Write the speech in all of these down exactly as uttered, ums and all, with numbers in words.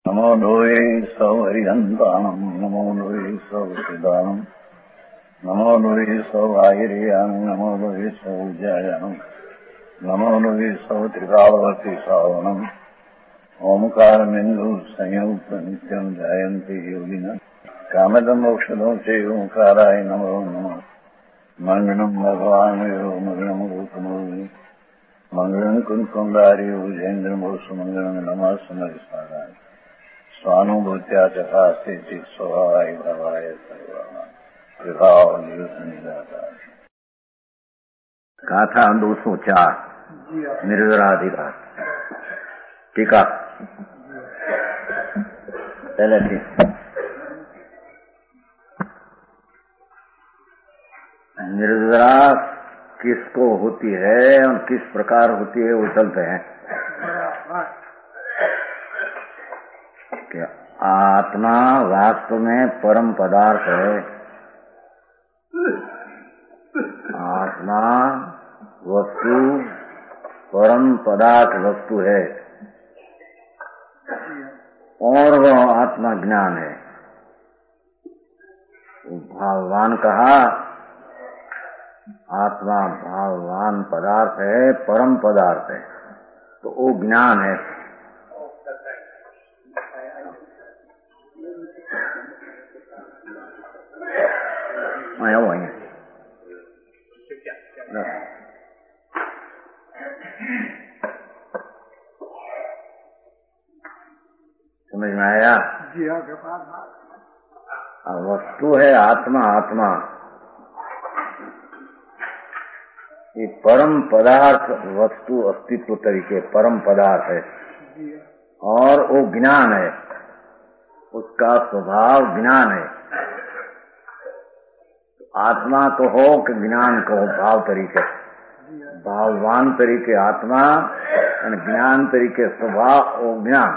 नमो लोये सौहरिहन्ताणम् नमो लोये सौसिदानम् नमो लोये सौभागिर्यानम् नमो लोये सौविजयानम् नमो लोये सौत्रिकावती सावनम् ओंकारमिन्दु संयुक्त नित्यम् जयन्ति योगिनः कामदम् मोक्षदम् च ओंकाराय नमो नमः मङ्गलम् भगवान् यो मङ्गलम् रूपमोहि मङ्गलम् कुन्कुण्डारि भुजेन्द्रमोसुमङ्गलम् नमः समरिसाराय स्वानुभूत्या चकास्ते चित् स्वभावाय भवाय सर्वभाव निराकार। गाथा दो सौ चार निर्विराधिकार टीका। पहले थी निर्विरा किसको होती है और किस प्रकार होती है वो चलते हैं। आत्मा वास्तव में परम पदार्थ है। आत्मा वस्तु परम पदार्थ वस्तु है और वह आत्मा ज्ञान है। भाववान कहा आत्मा भाववान पदार्थ है, परम पदार्थ है, तो वो ज्ञान है। आया हुआ है समझ में आया? जी हाँ। वस्तु है आत्मा। आत्मा ये परम पदार्थ वस्तु अस्तित्व तरीके परम पदार्थ है और वो ज्ञान है। उसका स्वभाव ज्ञान है। आत्मा तो हो कि ज्ञान कहो भाव तरीके, भाववान तरीके आत्मा और ज्ञान तरीके स्वभाव और ज्ञान।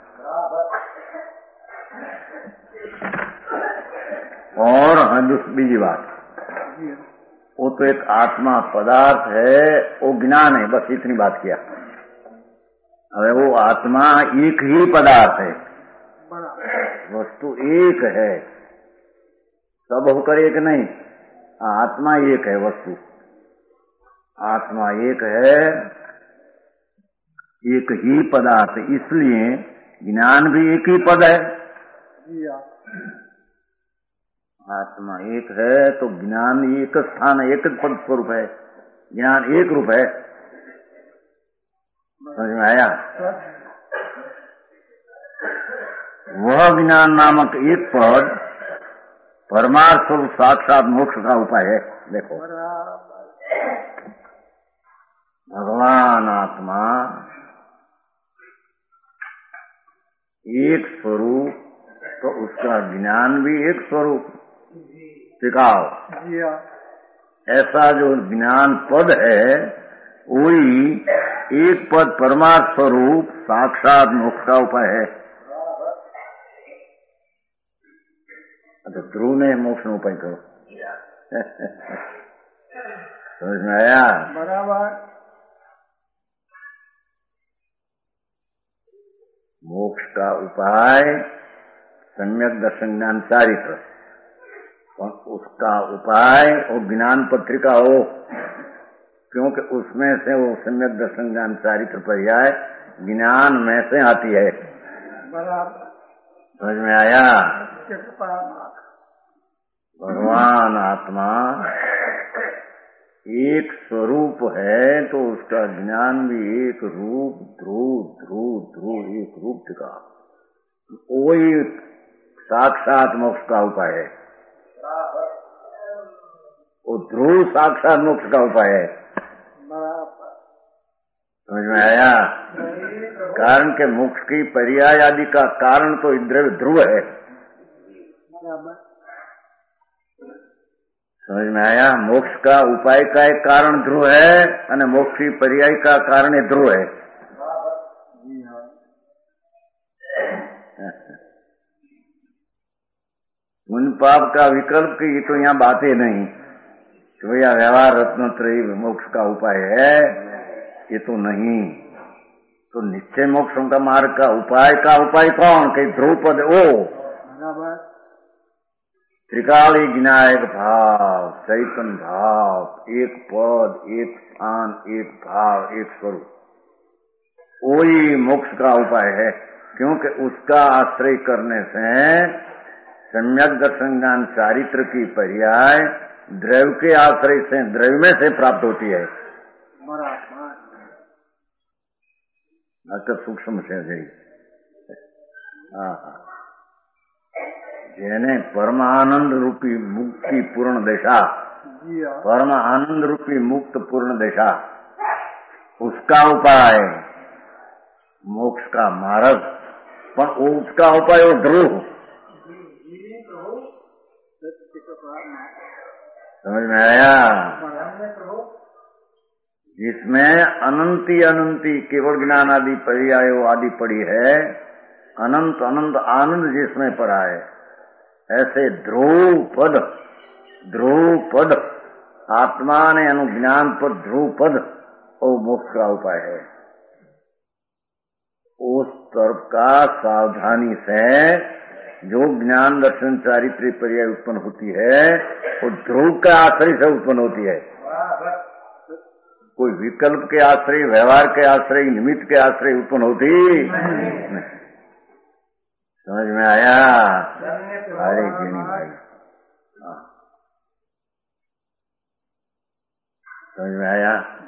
और हाँ बीजी बात, वो तो एक आत्मा पदार्थ है, वो ज्ञान है, बस इतनी बात किया। अरे वो आत्मा एक ही पदार्थ है, वस्तु एक है, सब होकर एक नहीं। आत्मा एक है, वस्तु आत्मा एक है, एक ही पदार्थ, इसलिए ज्ञान भी एक ही पद है। आत्मा एक है तो ज्ञान एक स्थान है, एक पद स्वरूप है, ज्ञान एक रूप है। समझ में आया? वह ज्ञान नामक एक पद परमार्थ स्वरूप साक्षात मोक्ष का उपाय है। देखो भगवान आत्मा एक स्वरूप तो उसका ज्ञान भी एक स्वरूप। सिखाओ ऐसा जो ज्ञान पद है वही एक पद परमार्थ स्वरूप साक्षात मोक्ष का उपाय है। तो ध्रुव ने मोक्ष में उपाय करो। समझ में आया? बराबर। मोक्ष का उपाय सम्यक दर्शन ज्ञान चारित्र, उसका उपाय वो ज्ञान पत्रिका हो, क्योंकि उसमें से वो सम्यक दर्शन ज्ञान चारित्र पर्याय ज्ञान में से आती है। बराबर। समझ में आया? भगवान आत्मा एक स्वरूप है तो उसका ज्ञान भी एक रूप, ध्रुव ध्रुव ध्रुव एक रूप का, वही साक्षात मोक्ष का उपाय है। वो ध्रुव साक्षात मोक्ष का उपाय है। समझ में आया? कारण के मोक्ष की पर्याय आदि का कारण तो ध्रुव है। समझ में आया? मोक्ष का उपाय का एक कारण ध्रुव है और मोक्ष की पर्याय का कारण ध्रुव है। पुण्य पाप का विकल्प की तो यहाँ बातें नहीं कि भैया व्यवहार रत्नत्रयी मोक्ष का उपाय है, ये तो नहीं। तो निश्चय मोक्षों का मार्ग का उपाय का उपाय कौन? कहीं ध्रुवपद ओ त्रिकाल विनायक भाव, चैतन्य भाव, एक पद, एक स्थान, एक भाव, एक स्वरूप, वही मोक्ष का उपाय है। क्योंकि उसका आश्रय करने से सम्यक दर्शन ज्ञान चारित्र की पर्याय द्रव्य के आश्रय से द्रव्य में से प्राप्त होती है। अगर सूक्ष्म से गई જેને પરમ આનંદ રૂપી મુક્તિ પૂર્ણ દશા, परम आनंद रूपी मुक्त पूर्ण दशा, उसका उपाय मोक्ष का मार्ग, पर उसका उपाय वो ध्रुव। समझ में आया? जिसमें अनंती अनंती केवल ज्ञान आदि पर्याय आदि पड़ी है, अनंत अनंत आनंद जिसमें पड़ा है, ऐसे ध्रुव पद, ध्रुव पद आत्मा ने अनुज्ञान पद ध्रुव पद और मोक्ष का उपाय है। उस तरफ का सावधानी से जो ज्ञान दर्शन चारित्र पर्याय उत्पन्न होती है वो ध्रुव के आश्रय से उत्पन्न होती है। कोई विकल्प के आश्रय, व्यवहार के आश्रय, निमित्त के आश्रय उत्पन्न होती नहीं। समझ में आया? अरे गिनी भाई, समझ में आया?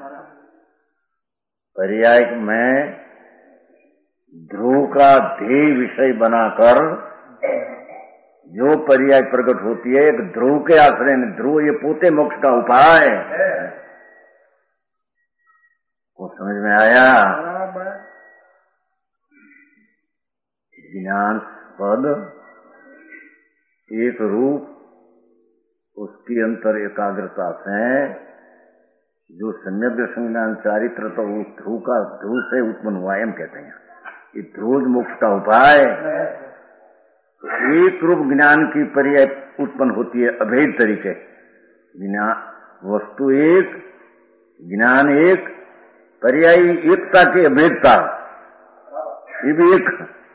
पर्याय में ध्रुव का ध्येय विषय बनाकर जो पर्याय प्रकट होती है, एक ध्रुव के आश्रय में, ध्रुव ये पोते मोक्ष का उपाय वो समझ में आया? ज्ञान पद एक रूप, उसकी अंतर एकाग्रता से जो सम्यक दर्शन ज्ञान चारित्र तो उस ध्रुव का ध्रुव से उत्पन्न हुआ एम कहते हैं। ये ध्रुव मोक्ष का उपाय। एक रूप ज्ञान की पर्याय उत्पन्न होती है अभेद तरीके। ज्ञान वस्तु एक, ज्ञान एक, पर्याय एकता की अभेदता, ये भी एक।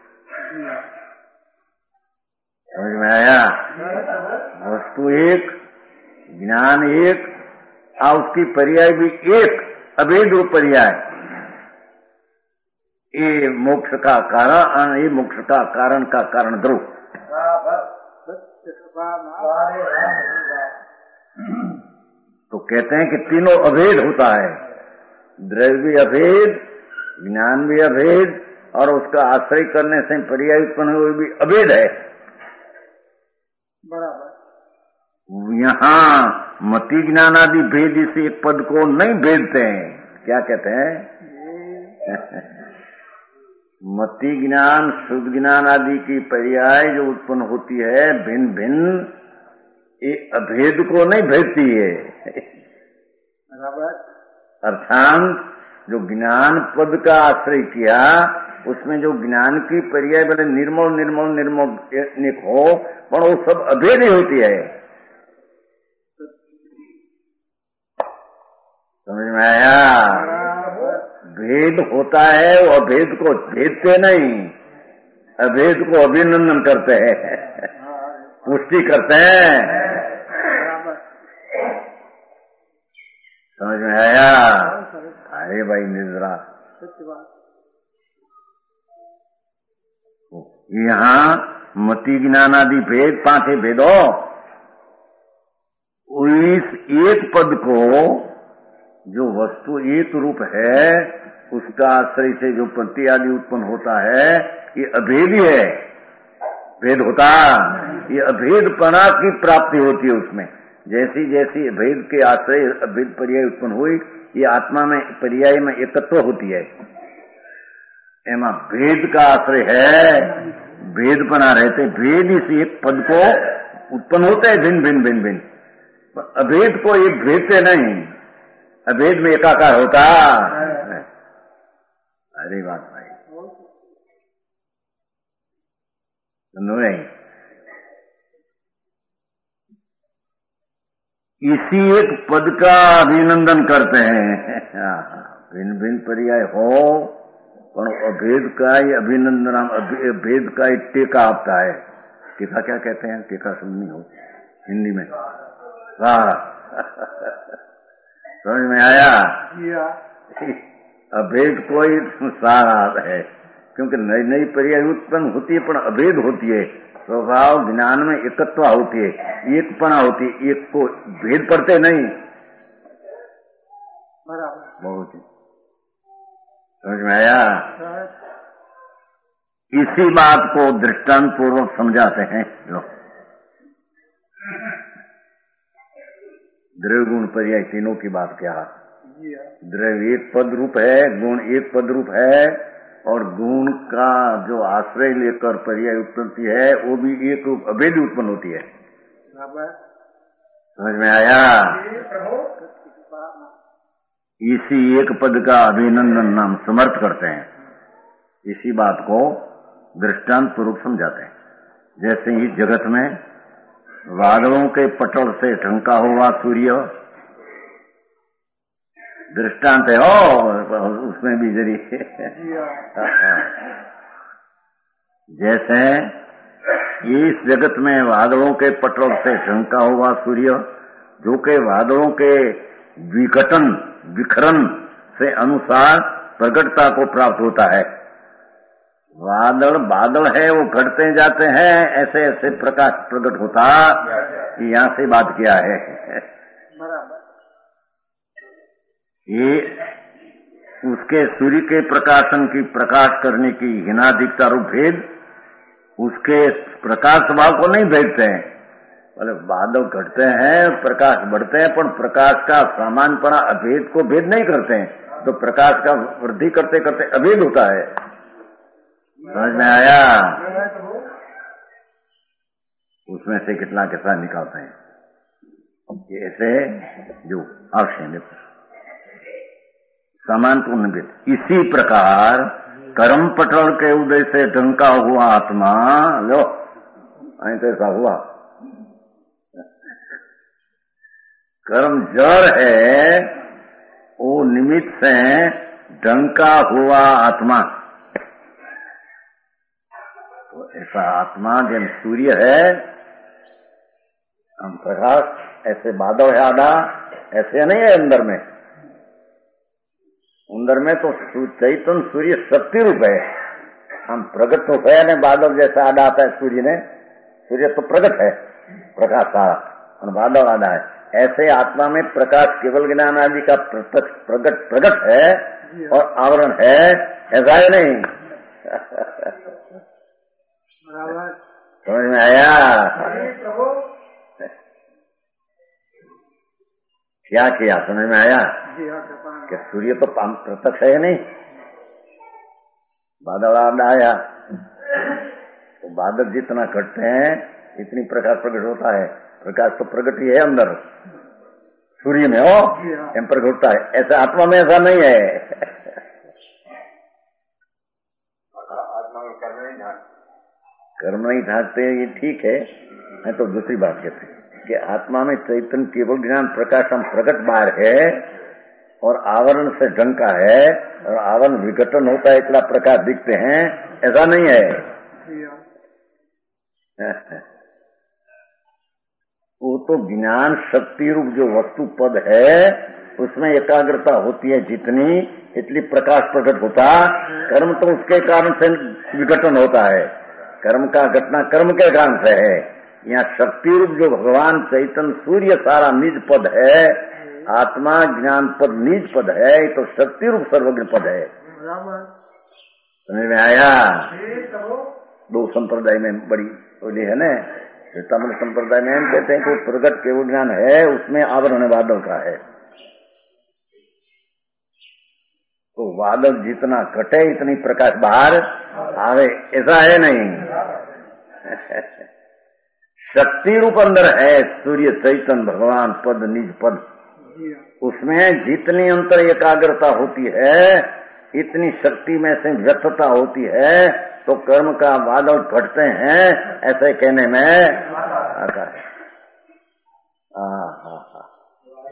समझ में आया? वस्तु एक, ज्ञान एक, और उसकी पर्याय भी एक, अभेद रूप पर्याय। ये मोक्ष का कारण, ये मोक्ष का कारण का कारण ध्रुव। तो कहते हैं कि तीनों अभेद होता है, द्रव्य भी अभेद, ज्ञान भी अभेद, और उसका आश्रय करने से पर्याय उत्पन्न हुए भी अभेद है। बराबर। यहाँ मति ज्ञान आदि भेद इस एक पद को नहीं भेदते हैं। क्या कहते हैं? मति ज्ञान, शुद्ध ज्ञान आदि की पर्याय जो उत्पन्न होती है भिन्न भिन्न, ये अभेद को नहीं भेदती है। अर्थात जो ज्ञान पद का आश्रय किया, उसमें जो ज्ञान की पर्याय बड़े निर्मल निर्मल निर्मल निक हो, पर वो सब अभेद ही होती है। समझ में आया? भेद होता है, वो अभेद को भेदते नहीं, अभेद को अभिनंदन करते हैं, पुष्टि करते हैं। समझ में आया? अरे भाई निद्रा, यहाँ मति ज्ञान आदि भेद पांचे भेदो, इस एक पद को जो वस्तु एक रूप है उसका आश्रय से जो प्रति आदि उत्पन्न होता है, ये अभेद ही है। भेद होता, ये अभेदपना की प्राप्ति होती है उसमें। जैसी जैसी अभेद के आश्रय अभेद पर्याय उत्पन्न हुई, ये आत्मा में पर्याय में एकत्व होती है। एमा भेद का आश्रय है, भेद बना रहते, भेद इस एक पद को उत्पन्न होते हैं भिन्न भिन्न भिन्न भिन्न, अभेद को एक भेदते नहीं, अभेद में एकाकार होता। अरे बात भाई सुनो नहीं, इसी एक पद का अभिनंदन करते हैं। भिन्न भिन्न पर्याय हो, पण अभेद का ही अभिनंदन अभेद का ही टेका आपता है। टेका क्या कहते हैं? टेका सुननी हो हिंदी में। वाह समझ में आया? अभेद कोई सार है, क्योंकि नई नई पर्याय उत्पन्न होती है, पर अभेद होती है। स्वभाव ज्ञान में एकत्व होती है, एकपना होती है, एक को भेद पड़ते नहीं। बहुत समझ में आया? इसी बात को दृष्टांत पूर्वक समझाते हैं लोग। द्रव्य गुण पर्याय तीनों की बात क्या है? द्रव्य एक पद रूप है, गुण एक पद रूप है, और गुण का जो आश्रय लेकर पर्याय उत्पत्ति है वो भी एक रूप अभेद उत्पन्न होती है। समझ में आया? इसी एक पद का अभिनंदन नाम समर्थ करते हैं। इसी बात को दृष्टांत पूर्वक समझाते हैं। जैसे इस जगत में बादलों के पटल से ढंका हुआ सूर्य दृष्टांत है, हो उसमें भी जरी जैसे इस जगत में बादलों के पटल से ढंका हुआ सूर्य, जो के बादलों के विघटन विखरन से अनुसार प्रकटता को प्राप्त होता है। बादल बादल है, वो घटते जाते हैं, ऐसे ऐसे प्रकाश प्रकट होता। यहाँ से बात किया है ये उसके सूर्य के प्रकाशन की प्रकाश करने की हिनाधिकता रूप भेद उसके प्रकाश स्वभाव को नहीं भेदते हैं। बोले बादल घटते हैं, प्रकाश बढ़ते हैं, पर प्रकाश का सामान्यपना अभेद को भेद नहीं करते हैं, तो प्रकाश का वृद्धि करते करते अभेद होता है। समझ में आया? उसमें से कितना कितना निकालते हैं ऐसे जो आवश्यक समान को निमित्त। इसी प्रकार कर्म पटल के उदय से ढंका हुआ आत्मा, लो ऐसा हुआ कर्म जड़ है, वो निमित्त से ढंका हुआ आत्मा। तो ऐसा आत्मा जन सूर्य है, हम प्रकाश ऐसे बादल है आधा, ऐसे नहीं है अंदर में। अंदर में तो चैतन्य सूर्य शक्ति रूप है, हम प्रगट तो है न बादल जैसा आधा आता है सूर्य ने। सूर्य तो प्रगट है, प्रकाश सारा, और बादल आधा है। ऐसे आत्मा में प्रकाश केवल ज्ञान आदि का प्रत्यक्ष प्रगट प्रगट है और आवरण है, ऐसा है नहीं। समझ में आया? क्या किया? समझ में आया कि सूर्य तो प्रत्यक्ष है नहीं, बादल आया तो बादल जितना घटते हैं इतनी प्रकाश प्रकट होता है। प्रकाश तो प्रगट ही है अंदर सूर्य में, हो एम प्रकट होता है। ऐसा आत्मा में ऐसा नहीं है। आत्मा में कर्म नहीं ढांकते, कर्म नहीं ढांकते ये ठीक है, मैं तो दूसरी बात कहते हैं कि आत्मा में चैतन्य केवल ज्ञान प्रकाश हम प्रकट बाहर है और आवरण से ढंका है, और आवरण विघटन होता है, इतना प्रकाश दिखते हैं, ऐसा नहीं है। वो तो ज्ञान शक्ति रूप जो वस्तु पद है उसमें एकाग्रता होती है जितनी, इतनी प्रकाश प्रकट होता। कर्म तो उसके कारण से विघटन होता है, कर्म का घटना कर्म के कारण से है। यहाँ शक्ति रूप जो भगवान चैतन्य सूर्य सारा निज पद है, आत्मा ज्ञान पद निज पद है, तो शक्ति रूप सर्वज्ञ पद है। समझ में आया? दो संप्रदाय में बड़ी बोली है न, तमिल संप्रदाय में हम कहते हैं कि प्रगट केवल ज्ञान है, उसमें आवरण बादल का है। तो बादल जितना घटे इतनी प्रकाश बाहर आवे, ऐसा है नहीं। शक्ति रूप अंदर है सूर्य चैतन्य भगवान पद निज पद, उसमें जितनी अंतर एकाग्रता होती है इतनी शक्ति में से व्यक्तता होती है, तो कर्म का बादल फटते हैं, ऐसे कहने में आता है।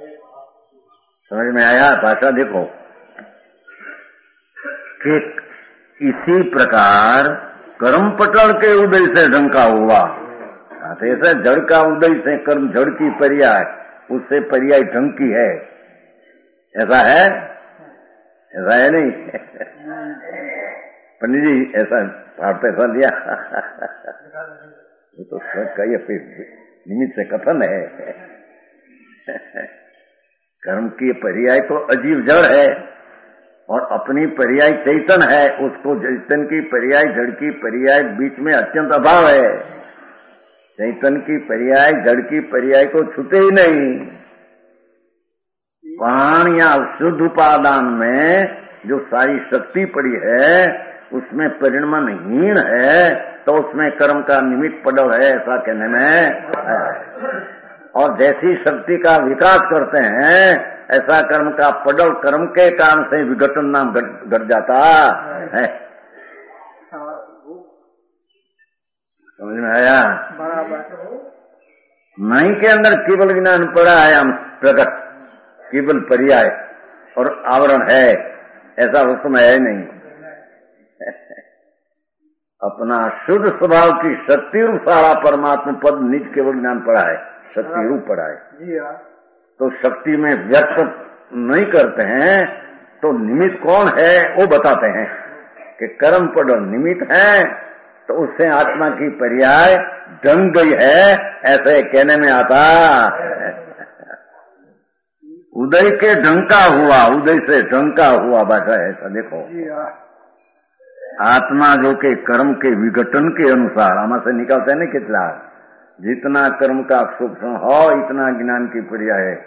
समझ में आया? भाषा देखो कि इसी प्रकार कर्म पटल के उदय से ढंका हुआ, ऐसे जड़ का उदय से कर्म जड़ की पर्याय, उससे पर्याय ढंग की है। ऐसा है? ऐसा है नहीं? पंडित जी ऐसा पाठ ऐसा दिया ये तो कई फिर निमित्त से कथन है। कर्म की पर्याय तो अजीब जड़ है और अपनी पर्याय चैतन है, उसको चैतन की पर्याय जड़ की पर्याय बीच में अत्यंत अभाव है। चैतन की पर्याय जड़ की पर्याय को छूते ही नहीं। प्राण या शुद्ध उपादान में जो सारी शक्ति पड़ी है उसमें परिणमन हीन है, तो उसमें कर्म का निमित्त पड़ल है, ऐसा कहने में है। और जैसी शक्ति का विकास करते हैं ऐसा कर्म का पड़ल कर्म के कारण से विघटन नाम घट जाता है। समझ में आया? नहीं के अंदर केवल ज्ञान पड़ा है, हम प्रकट केवल पर्याय और आवरण है, ऐसा उसमें है नहीं। अपना शुद्ध स्वभाव की शक्ति रूप सारा परमात्मा पद निज केवल ज्ञान पड़ा है, शक्ति रूप पड़ा है। तो शक्ति में व्यक्त नहीं करते हैं तो निमित्त कौन है वो बताते हैं कि कर्म पद निमित्त है, तो उससे आत्मा की पर्याय ढंग गई है, ऐसे कहने में आता। उदय के ढंका हुआ, उदय से ढंका हुआ बात है, ऐसा देखो। आत्मा जो के कर्म के विघटन के अनुसार हमारे से निकलते हैं ना, कितना जितना कर्म का सूक्ष्म हो इतना ज्ञान की पर्याय है।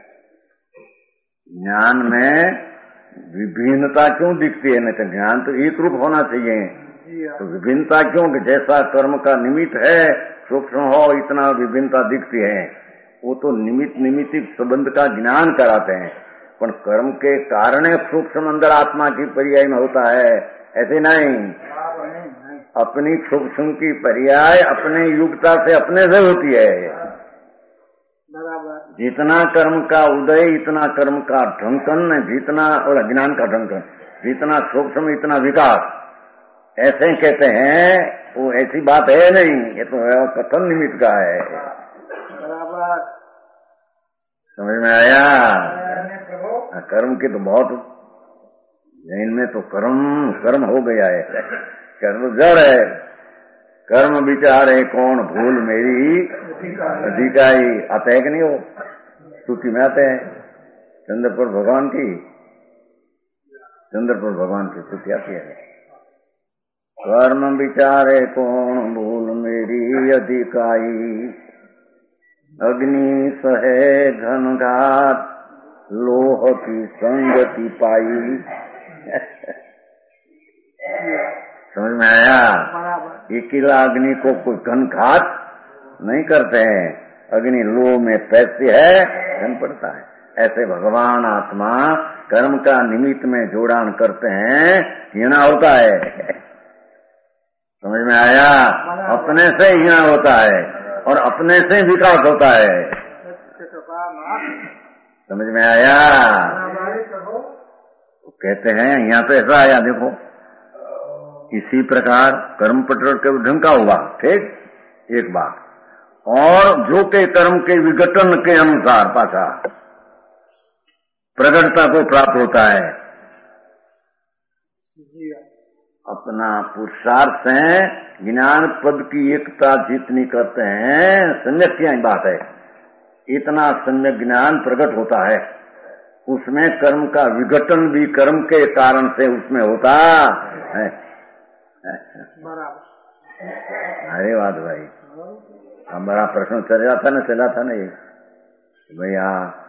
ज्ञान में विभिन्नता क्यों दिखती है? नहीं तो ज्ञान तो एक रूप होना चाहिए, तो विभिन्नता क्यों? कि जैसा कर्म का निमित्त है सूक्ष्म हो इतना विभिन्नता दिखती है। वो तो निमित्त निमित्त संबंध का ज्ञान कराते हैं, पर कर्म के कारण सूक्ष्म अंदर आत्मा की पर्याय में होता है, ऐसे नहीं। अपनी सूक्ष्म की पर्याय अपने युक्ता से अपने से होती है। जितना कर्म का उदय इतना कर्म का ढंकन, जितना और ज्ञान का ढंकन, जितना सूक्ष्म इतना विकास, ऐसे कहते हैं। वो ऐसी बात है नहीं, ये तो कथन निमित्त का है। समझ में आया? कर्म की तो बहुत, इनमें तो कर्म कर्म हो गया है, कर्म जड़ है। कर्म विचारे कौन भूल मेरी अधिकाई, आते हैं कि नहीं? हो स्तुति में आते हैं चंद्रपुर भगवान की, चंद्रपुर भगवान की स्तुति आती है। कर्म विचारे कौन भूल मेरी अधिकाई, अग्नि सहे घनघात लोह की संगति पाई। समझ में आया? अकेला अग्नि को कोई घनघात नहीं करते हैं, अग्नि लोह में पैसे है घन पड़ता है। ऐसे भगवान आत्मा कर्म का निमित्त में जोड़ान करते हैं, हीना होता है। समझ में आया? अपने से हीना होता है और अपने से विकास होता है। समझ में आया? तो कहते हैं यहाँ तो ऐसा आया, देखो इसी प्रकार कर्म पटल के ढंग का हुआ, ठीक एक बात। और जो के कर्म के विघटन के अनुसार पाछा प्रगटता को प्राप्त होता है। अपना पुरुषार्थ से ज्ञान पद की एकता जितनी करते हैं, सम्यक की बात है, इतना सम्यक ज्ञान प्रकट होता है। उसमें कर्म का विघटन भी कर्म के कारण से उसमें होता है। अरे बात भाई, हमारा प्रश्न चल रहा था ना, चला था ना ये भैया,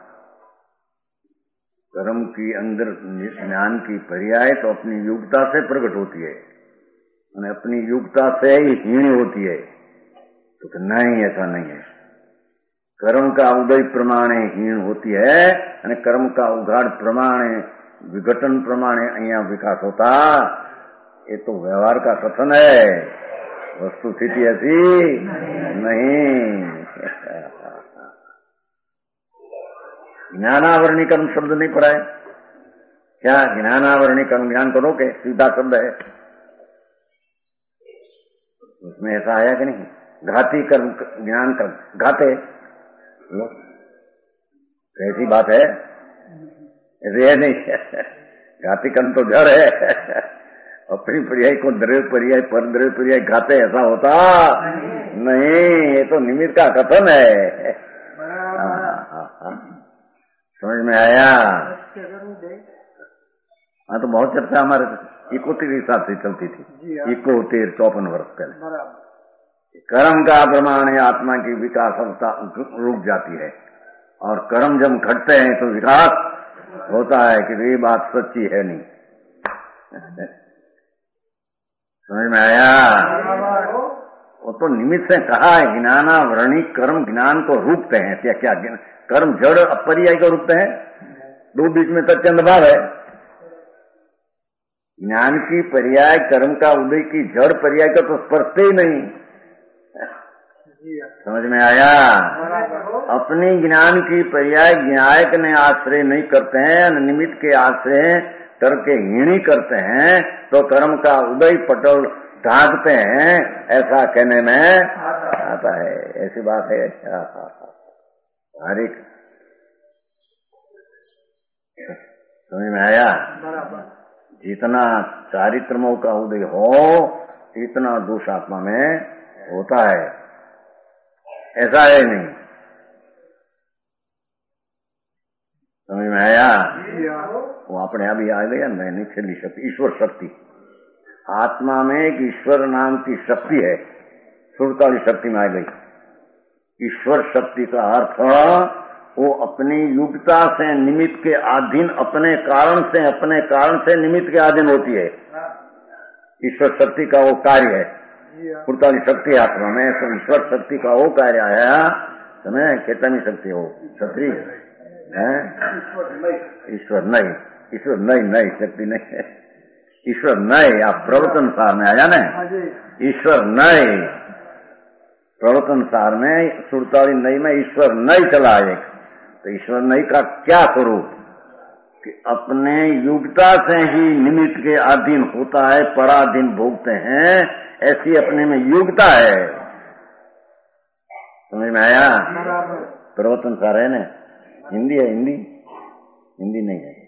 कर्म की अंदर ज्ञान की पर्याय तो अपनी योग्यता से प्रकट होती है, और अपनी योग्यता से ही हीन होती है। तो नहीं, ऐसा नहीं है। कर्म का उदय प्रमाणे हीन होती है અને कर्म का उघाड़ प्रमाणे विघटन प्रमाणे અહીંયા विकास होता। ये तो व्यवहार का कथन है, वस्तु स्थिति ऐसी नहीं। ज्ञानावरणी कर्म शब्द नहीं पढ़ा है क्या? ज्ञानावरणी कर्म ज्ञान करोगे, सीधा शब्द है, उसमें ऐसा आया कि नहीं? घाती कर्म ज्ञान कर घाते ऐसी बात है, ऐसे है नहीं। घाती कर्म तो जड़ है। अपनी पर्याय को द्रव्य पर्याय पर द्रव्य पर्याय घाते ऐसा होता नहीं, ये तो निमित्त का कथन है। समझ में आया? हाँ, तो बहुत चर्चा हमारे इकोतिर के हिसाब से चलती थी, इकोतिर चौपन वर्ष पहले। कर्म का प्रमाण आत्मा की विकास अवस्था रुक जाती है, और कर्म जब घटते हैं तो विकास होता है कि ये बात सच्ची है नहीं। समझ में आया? वो तो निमित्त से कहा है, ज्ञाना वृणी कर्म ज्ञान को रोकते हैं। क्या क्या कर्म जड़ अपरियाय को रोकते हैं? दो बीच में तत्चंद भाव है। ज्ञान की पर्याय कर्म का उदय की जड़ पर्याय का तो स्पर्शते ही नहीं। समझ में आया? अपनी ज्ञान की पर्याय ज्ञायक ने आश्रय नहीं करते हैं, निमित्त के आश्रय करके हीणी करते हैं, तो कर्म का उदय पटल ढांकते हैं, ऐसा कहने में आता है। ऐसी बात है। हर एक समझ में आया? जितना चारित्रमों का उदय हो, इतना दोष आत्मा में होता है। ऐसा है नहीं। समझ में आया? वो अपने अभी आ गया ना, निचली शक्ति, ईश्वर शक्ति। आत्मा में एक ईश्वर नाम की शक्ति है, सुरताली शक्ति में आ गई। ईश्वर शक्ति का अर्थ वो अपनी युक्ता से निमित्त के अधीन, अपने कारण से अपने कारण से निमित्त के अधीन होती है। ईश्वर शक्ति का वो कार्य है, सुरताली शक्ति आत्मा में। तो ईश्वर शक्ति का वो कार्य आया, समय कितनी शक्ति हो क्षत्रिय है? ईश्वर नहीं, ईश्वर नहीं, नहीं शक्ति नहीं है। ईश्वर नहीं, आप प्रवर्तन सार में आया ना, ईश्वर नहीं, प्रवर्तन सार में सुरताली नहीं में ईश्वर नहीं चला है। तो ईश्वर नहीं का क्या स्वरूप कि अपने युक्ता से ही निमित्त के अधीन होता है, पराधीन भोगते हैं, ऐसी अपने में योग्यता है। समझ में आया? प्रवर्तन सार है ना, हिंदी है, हिंदी हिंदी नहीं है,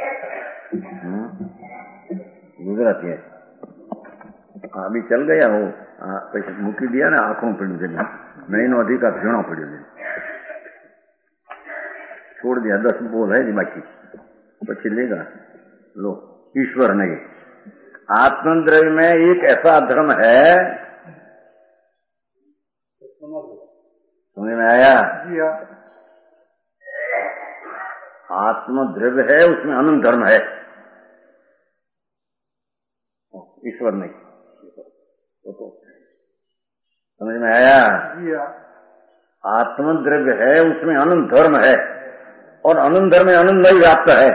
गुजराती है। अभी चल गया हो, पैसे मूकी दिया ना, आंखों पड़ी जगह नहीं नो अधिकार भीणो पड़ो, छोड़ दिया। दस बोल है जी बाकी, पछी लेगा लो। ईश्वर नहीं, आत्मद्रव्य में एक ऐसा धर्म है, समझ में आया? आत्मद्रव्य है, उसमें अनंत धर्म है, ईश्वर नहीं। तो समझ में आया? आत्मद्रव्य है, उसमें अनंत धर्म है, और अनंत धर्म में अनंत नहीं व्याप्त है,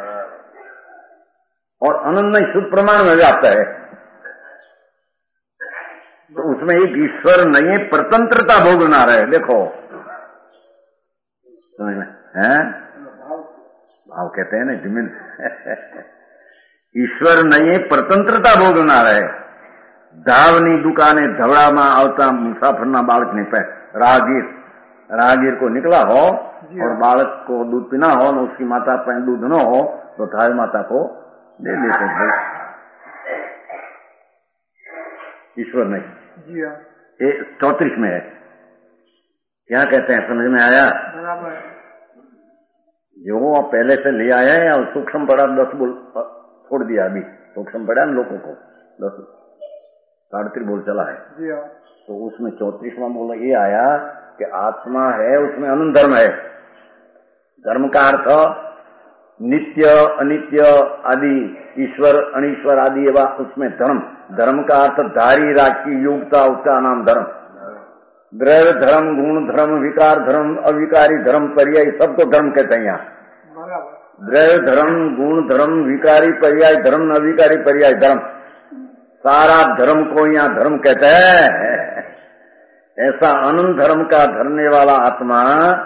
और अनंत नहीं शुद्ध प्रमाण में व्याप्त है। तो उसमें एक ईश्वर नहीं है, परतंत्रता भोगना रहे। देखो समझ में है? भाव कहते हैं ना जमीन। ईश्वर नहीं है, परतंत्रता भोगना रहे। धावनी दुकाने धवड़ाમાં આવતા મુસાફરના બાળકને पे राहगीर राहगीर को निकला हो और बालक को दूध पीना हो, और उसकी माता पे दूध न हो, तो धाय माता को दे देते थे। ईश्वर नहीं, ये चौतीस में है। क्या कहते हैं? समझ में आया? जो आप पहले से ले आया है, और सूक्ष्म पड़ा दस बोल छोड़ दिया। अभी सूक्ष्म पड़ा न लोगों को दस साढ़े बोल चला है, तो उसमें चौतीसवां बोला ये आया कि आत्मा है, उसमें अनंत धर्म है। धर्म का अर्थ नित्य अनित्य आदि, ईश्वर अनीश्वर आदि, एवं उसमें धर्म। धर्म का अर्थ धारी राखी योग्यता, उसका नाम धर्म। द्रव्य धर्म, गुण धर्म, विकार धर्म, अविकारी धर्म, पर्याय, सबको धर्म कहते हैं यहाँ। द्रव्य धर्म, गुण धर्म, विकारी पर्याय धर्म, अविकारी पर्याय धर्म, सारा धर्म को यहाँ धर्म कहते हैं। ऐसा अनंत धर्म का धरने वाला आत्मा,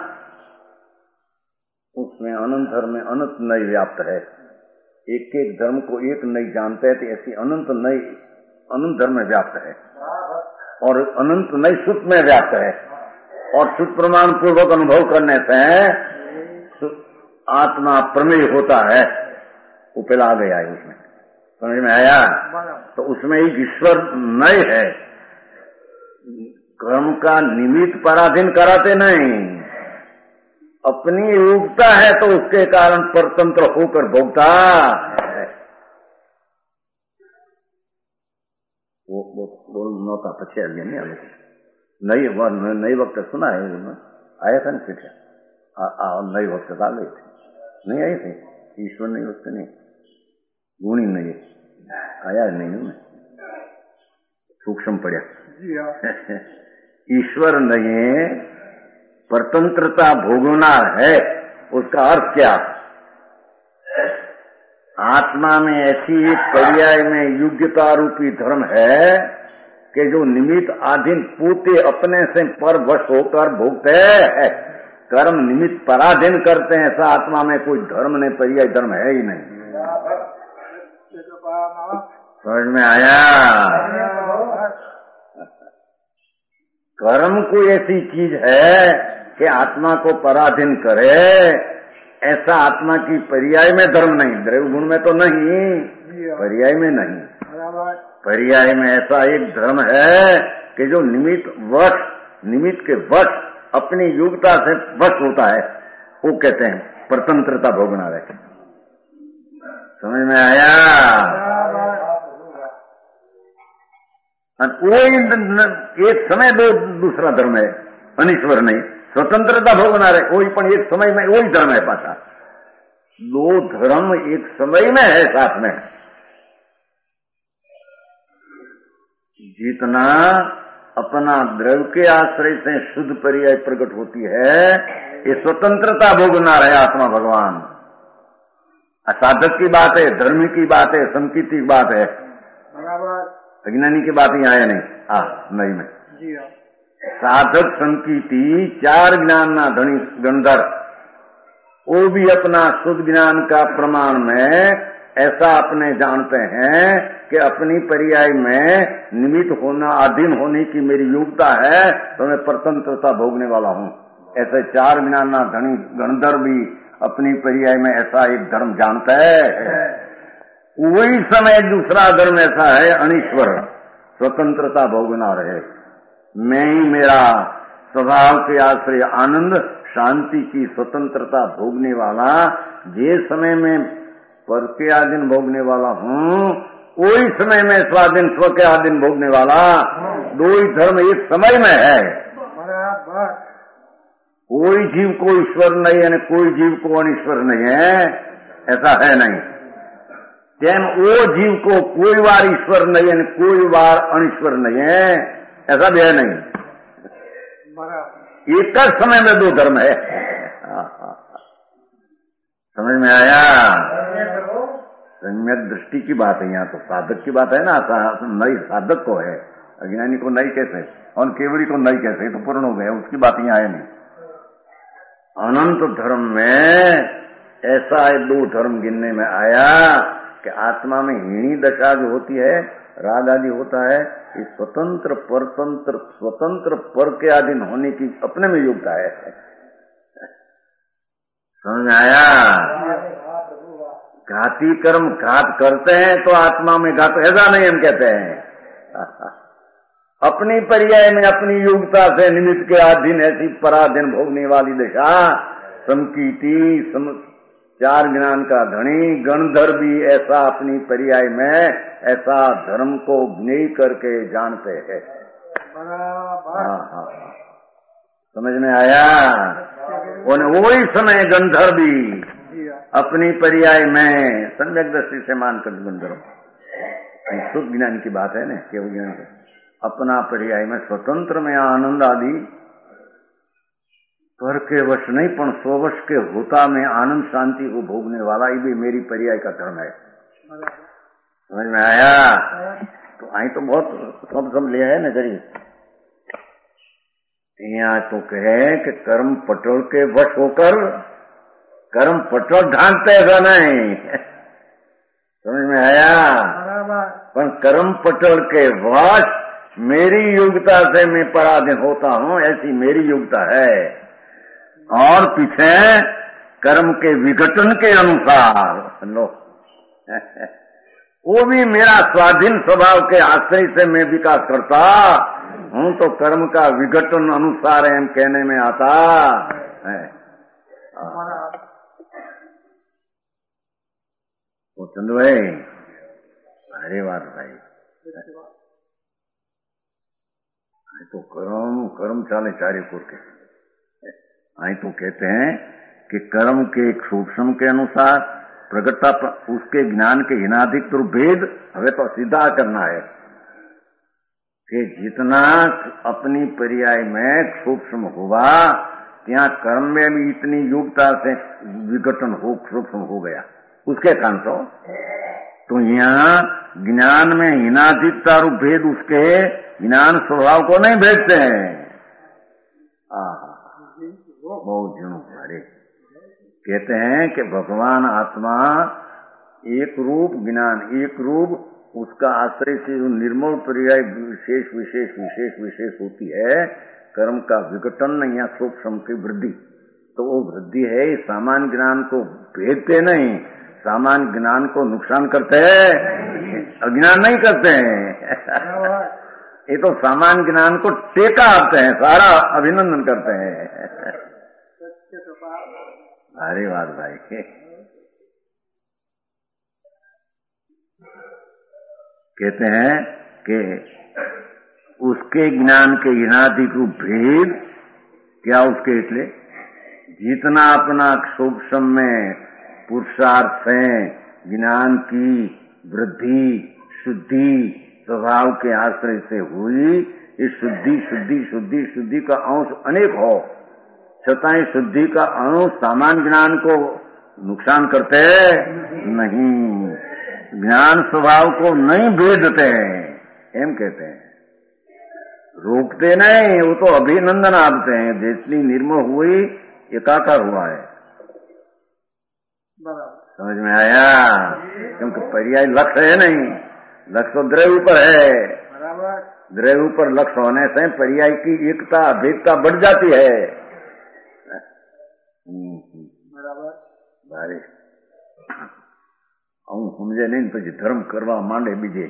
उसमें अनंत धर्म में अनंत नई व्याप्त है। एक एक धर्म को एक नई जानते हैं, तो ऐसी अनंत नई अनंत धर्म में व्याप्त है। और अनंत नहीं सुत में व्याप्त है, और सुत प्रमाण पूर्वक अनुभव करने से आत्मा प्रमेय होता है। वो पहला आ गया है, उसमें समझ में आया। तो उसमें एक ईश्वर नहीं है, कर्म का निमित्त पराधीन कराते नहीं, अपनी योग्यता है तो उसके कारण परतंत्र होकर भोगता है। वो वो बोल नौता पछे अभी नहीं आगे नई नई वक्त सुना है, आया था ना फिर नई वक्त आ गई थी, नहीं आई थी ईश्वर नहीं वक्त नहीं गुणी नहीं आया नहीं हूं, सूक्ष्म पड़ा ईश्वर नहीं परतंत्रता भोगना है। उसका अर्थ क्या? आत्मा में ऐसी एक पर्याय में योग्यता रूपी धर्म है कि जो निमित्त आधीन पूते अपने से पर वश होकर भोगते हैं, कर्म निमित्त पराधीन करते हैं, ऐसा आत्मा में कोई धर्म नहीं, पर्याय धर्म है ही नहीं। समझ में आया? कर्म कोई ऐसी चीज है कि आत्मा को पराधीन करे, ऐसा आत्मा की पर्याय में धर्म नहीं, द्रव्य गुण में तो नहीं, पर्याय में नहीं, पर्याय में ऐसा एक धर्म है कि जो निमित्त वश, निमित्त के वश अपनी योग्यता से वश होता है, वो कहते हैं परतंत्रता भोगना रहे। समझ में आया? वही एक समय दो दूसरा धर्म है, अनिश्वर नहीं, स्वतंत्रता भोगना रहे, वही पण एक समय में वही धर्म है पासा। दो धर्म एक समय में है साथ में। जितना अपना द्रव्य के आश्रय से शुद्ध पर्याय प्रकट होती है, ये स्वतंत्रता भोगना रहे आत्मा भगवान। साधक की बात है, धर्म की बात है, संकीर्ति की बात है, अज्ञानी की बात ही आया नहीं। हाँ नहीं में साधक संकीर्ति चार ज्ञान ना धनी गंधर, वो भी अपना शुद्ध ज्ञान का प्रमाण में ऐसा अपने जानते हैं कि अपनी पर्याय में निमित्त होना, अधीन होने की मेरी योग्यता है, तो मैं परतंत्रता भोगने वाला हूँ। ऐसे चार ज्ञान ना धनी गंधर भी अपनी पर्याय में ऐसा एक धर्म जानता है। वही समय दूसरा धर्म ऐसा है अनिश्वर, स्वतंत्रता भोगना रहे। मैं ही मेरा स्वभाव के आश्रय आनंद शांति की स्वतंत्रता भोगने वाला, जे समय में पर के आधीन भोगने वाला हूँ, वही समय में स्वाधीन स्व के आधीन भोगने वाला। दो ही धर्म एक समय में है। कोई जीव को ईश्वर नहीं है, कोई जीव को अनिश्वर नहीं है, ऐसा है नहीं। तेम वो जीव को कोई बार ईश्वर नहीं है, कोई बार अनिश्वर नहीं है, ऐसा भी है नहीं। एक समय में दो धर्म है। समझ में आया? सम्यक दृष्टि की बात है, यहाँ तो साधक की बात है ना, नई साधक को है, अज्ञानी को नहीं कैसे, और केवड़ी को नहीं कैसे, तो पूर्ण हो गए, उसकी बात यहाँ आया नहीं। अनंत धर्म में ऐसा दो धर्म गिनने में आया कि आत्मा में हीणी दशा जो होती है, राग आदि होता है, ये स्वतंत्र परतंत्र स्वतंत्र पर के अधीन होने की अपने में योग्यता है। समझ में आया? घाती कर्म घात करते हैं तो आत्मा में घात, ऐसा नहीं हम कहते हैं। अपनी पर्याय में अपनी योग्यता से निमित्त के अधीन ऐसी पराधीन भोगने वाली दशा समकीर्ति सम चार ज्ञान का धनी गणधर भी ऐसा अपनी पर्याय में ऐसा धर्म को ज्ञेय करके जानते हैं। हाँ हाँ समझ में आया? वही समय गंधर्व भी अपनी पर्याय में सम्यक दृष्टि से मानकर गंधर्व शुद्ध ज्ञान की बात है ना, केवल ज्ञान की, अपना पर्याय में स्वतंत्र में आनंद आदि पर के वश नहीं, पण स्ववश के होता में आनंद शांति को भोगने वाला, ये भी मेरी पर्याय का धर्म है। समझ में आया? तो आई तो बहुत सब सब लिया है ना करी। यहाँ तो कहे कि कर्म पटोल के वश होकर, कर्म पटोल ढांकते ऐसा नहीं। समझ में आया? पर कर्म पटोल के वश मेरी योग्यता से मैं पराधीन होता हूँ, ऐसी मेरी योग्यता है। और पीछे कर्म के विघटन के अनुसार लो वो भी मेरा स्वाधीन स्वभाव के आश्रय से मैं विकास करता हूँ, तो कर्म का विघटन अनुसार एम कहने में आता है। वो चंद भाई, अरे बात भाई, तो कर्म कर्म चाले चारे पुर के आई तो कहते हैं कि कर्म के एक सूक्ष्म के अनुसार प्रगटता उसके ज्ञान के हिनाधिक तो भेद हमें तो सीधा करना है कि जितना अपनी पर्याय में सूक्ष्म हुआ ત્યાં कर्म में भी इतनी योग्यता से विघटन हो सूक्ष्म हो गया उसके कारण तो, तो यहाँ ज्ञान में हिनाधिकता रूप भेद उसके ज्ञान स्वभाव को नहीं भेजते हैं। बहुत जन हमारे कहते हैं कि भगवान आत्मा एक रूप ज्ञान एक रूप उसका आश्रय से जो निर्मल पर्याय विशेष विशेष विशेष विशेष होती है कर्म का विघटन या सूक्ष्म की वृद्धि, तो वो वृद्धि है सामान्य ज्ञान को भेदते नहीं, सामान्य ज्ञान को नुकसान करते हैं, अज्ञान नहीं करते हैं। ये तो सामान्य ज्ञान को टेका आते हैं, सारा अभिनंदन करते हैं। अरे बात भाई, कहते हैं कि उसके ज्ञान के हिनाधिक रूप भेद क्या उसके इसलिए जितना अपना सूक्ष्म में पुरुषार्थ से ज्ञान की वृद्धि शुद्धि स्वभाव के आश्रय से हुई, इस शुद्धि शुद्धि शुद्धि शुद्धि का अंश अनेक हो छताएं शुद्धि का अंश सामान्य ज्ञान को नुकसान करते नहीं, ज्ञान स्वभाव को नहीं भेदते हैं, एम कहते हैं, रोकते नहीं, वो तो अभिनंदन आपते हैं। जितनी निर्मल हुई एकाकार हुआ है, समझ में आया? क्योंकि पर्याय लक्ष्य है नहीं, लक्ष्य तो द्रव्य ऊपर है, द्रव्य ऊपर लक्ष्य होने से पर्याय की एकता भेदता बढ़ जाती है। भाई હું સમજે નહીં પછી ધર્મ કરવા માંડે બીજે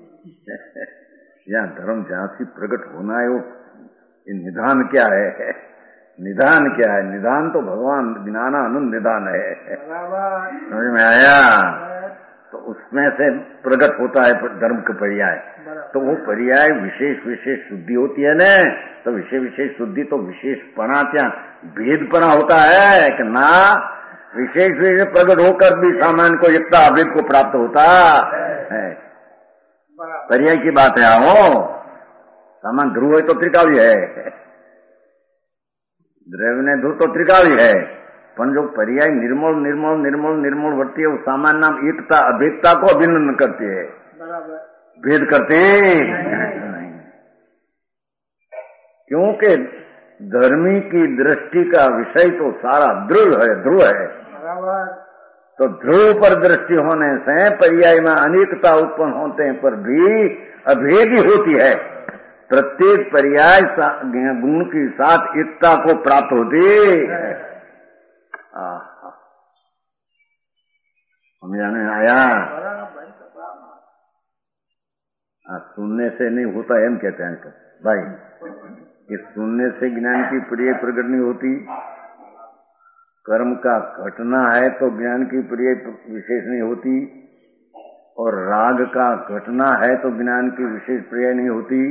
જ્યાં ધર્મ જ્યાંથી પ્રગટ होना है वो ये निधान क्या है, निधान क्या है? निधान तो भगवान ज्ञानानंद निधान है, समझ में आया? तो उसमें से प्रगट होता है धर्म का पर्याय, तो वो पर्याय विशेष विशेष शुद्धि होती है ना, तो विशेष विशेष शुद्धि तो विशेषपना क्या भेदपना होता है कि ना, विशेष विशेष प्रकट होकर भी सामान्य को एकता अभेद को प्राप्त होता है। पर्याय की बात है, आओ सामान ध्रुव है तो त्रिकाली है, द्रव्य ने ध्रुव तो त्रिकाली है, पर जो पर्याय निर्मल निर्मल निर्मल निर्मल बढ़ती है वो सामान्य नाम एकता अभेदता को अभिनंदन करती है, भेद करते नहीं, क्योंकि धर्मी की दृष्टि का विषय तो सारा ध्रुव है, ध्रुव है, तो ध्रुव पर दृष्टि होने से पर्याय में अनेकता उत्पन्न होते हैं पर भी अभेद ही होती है। प्रत्येक पर्याय गुण के साथ एकता को प्राप्त होती है। समझाने आया? सुनने से नहीं होता एम कहते हैं तो भाई, कि सुनने से ज्ञान की प्रिय प्रकट नहीं होती, कर्म का घटना है तो ज्ञान की प्रिय विशेष नहीं होती, और राग का घटना है तो ज्ञान की विशेष प्रिय नहीं होती।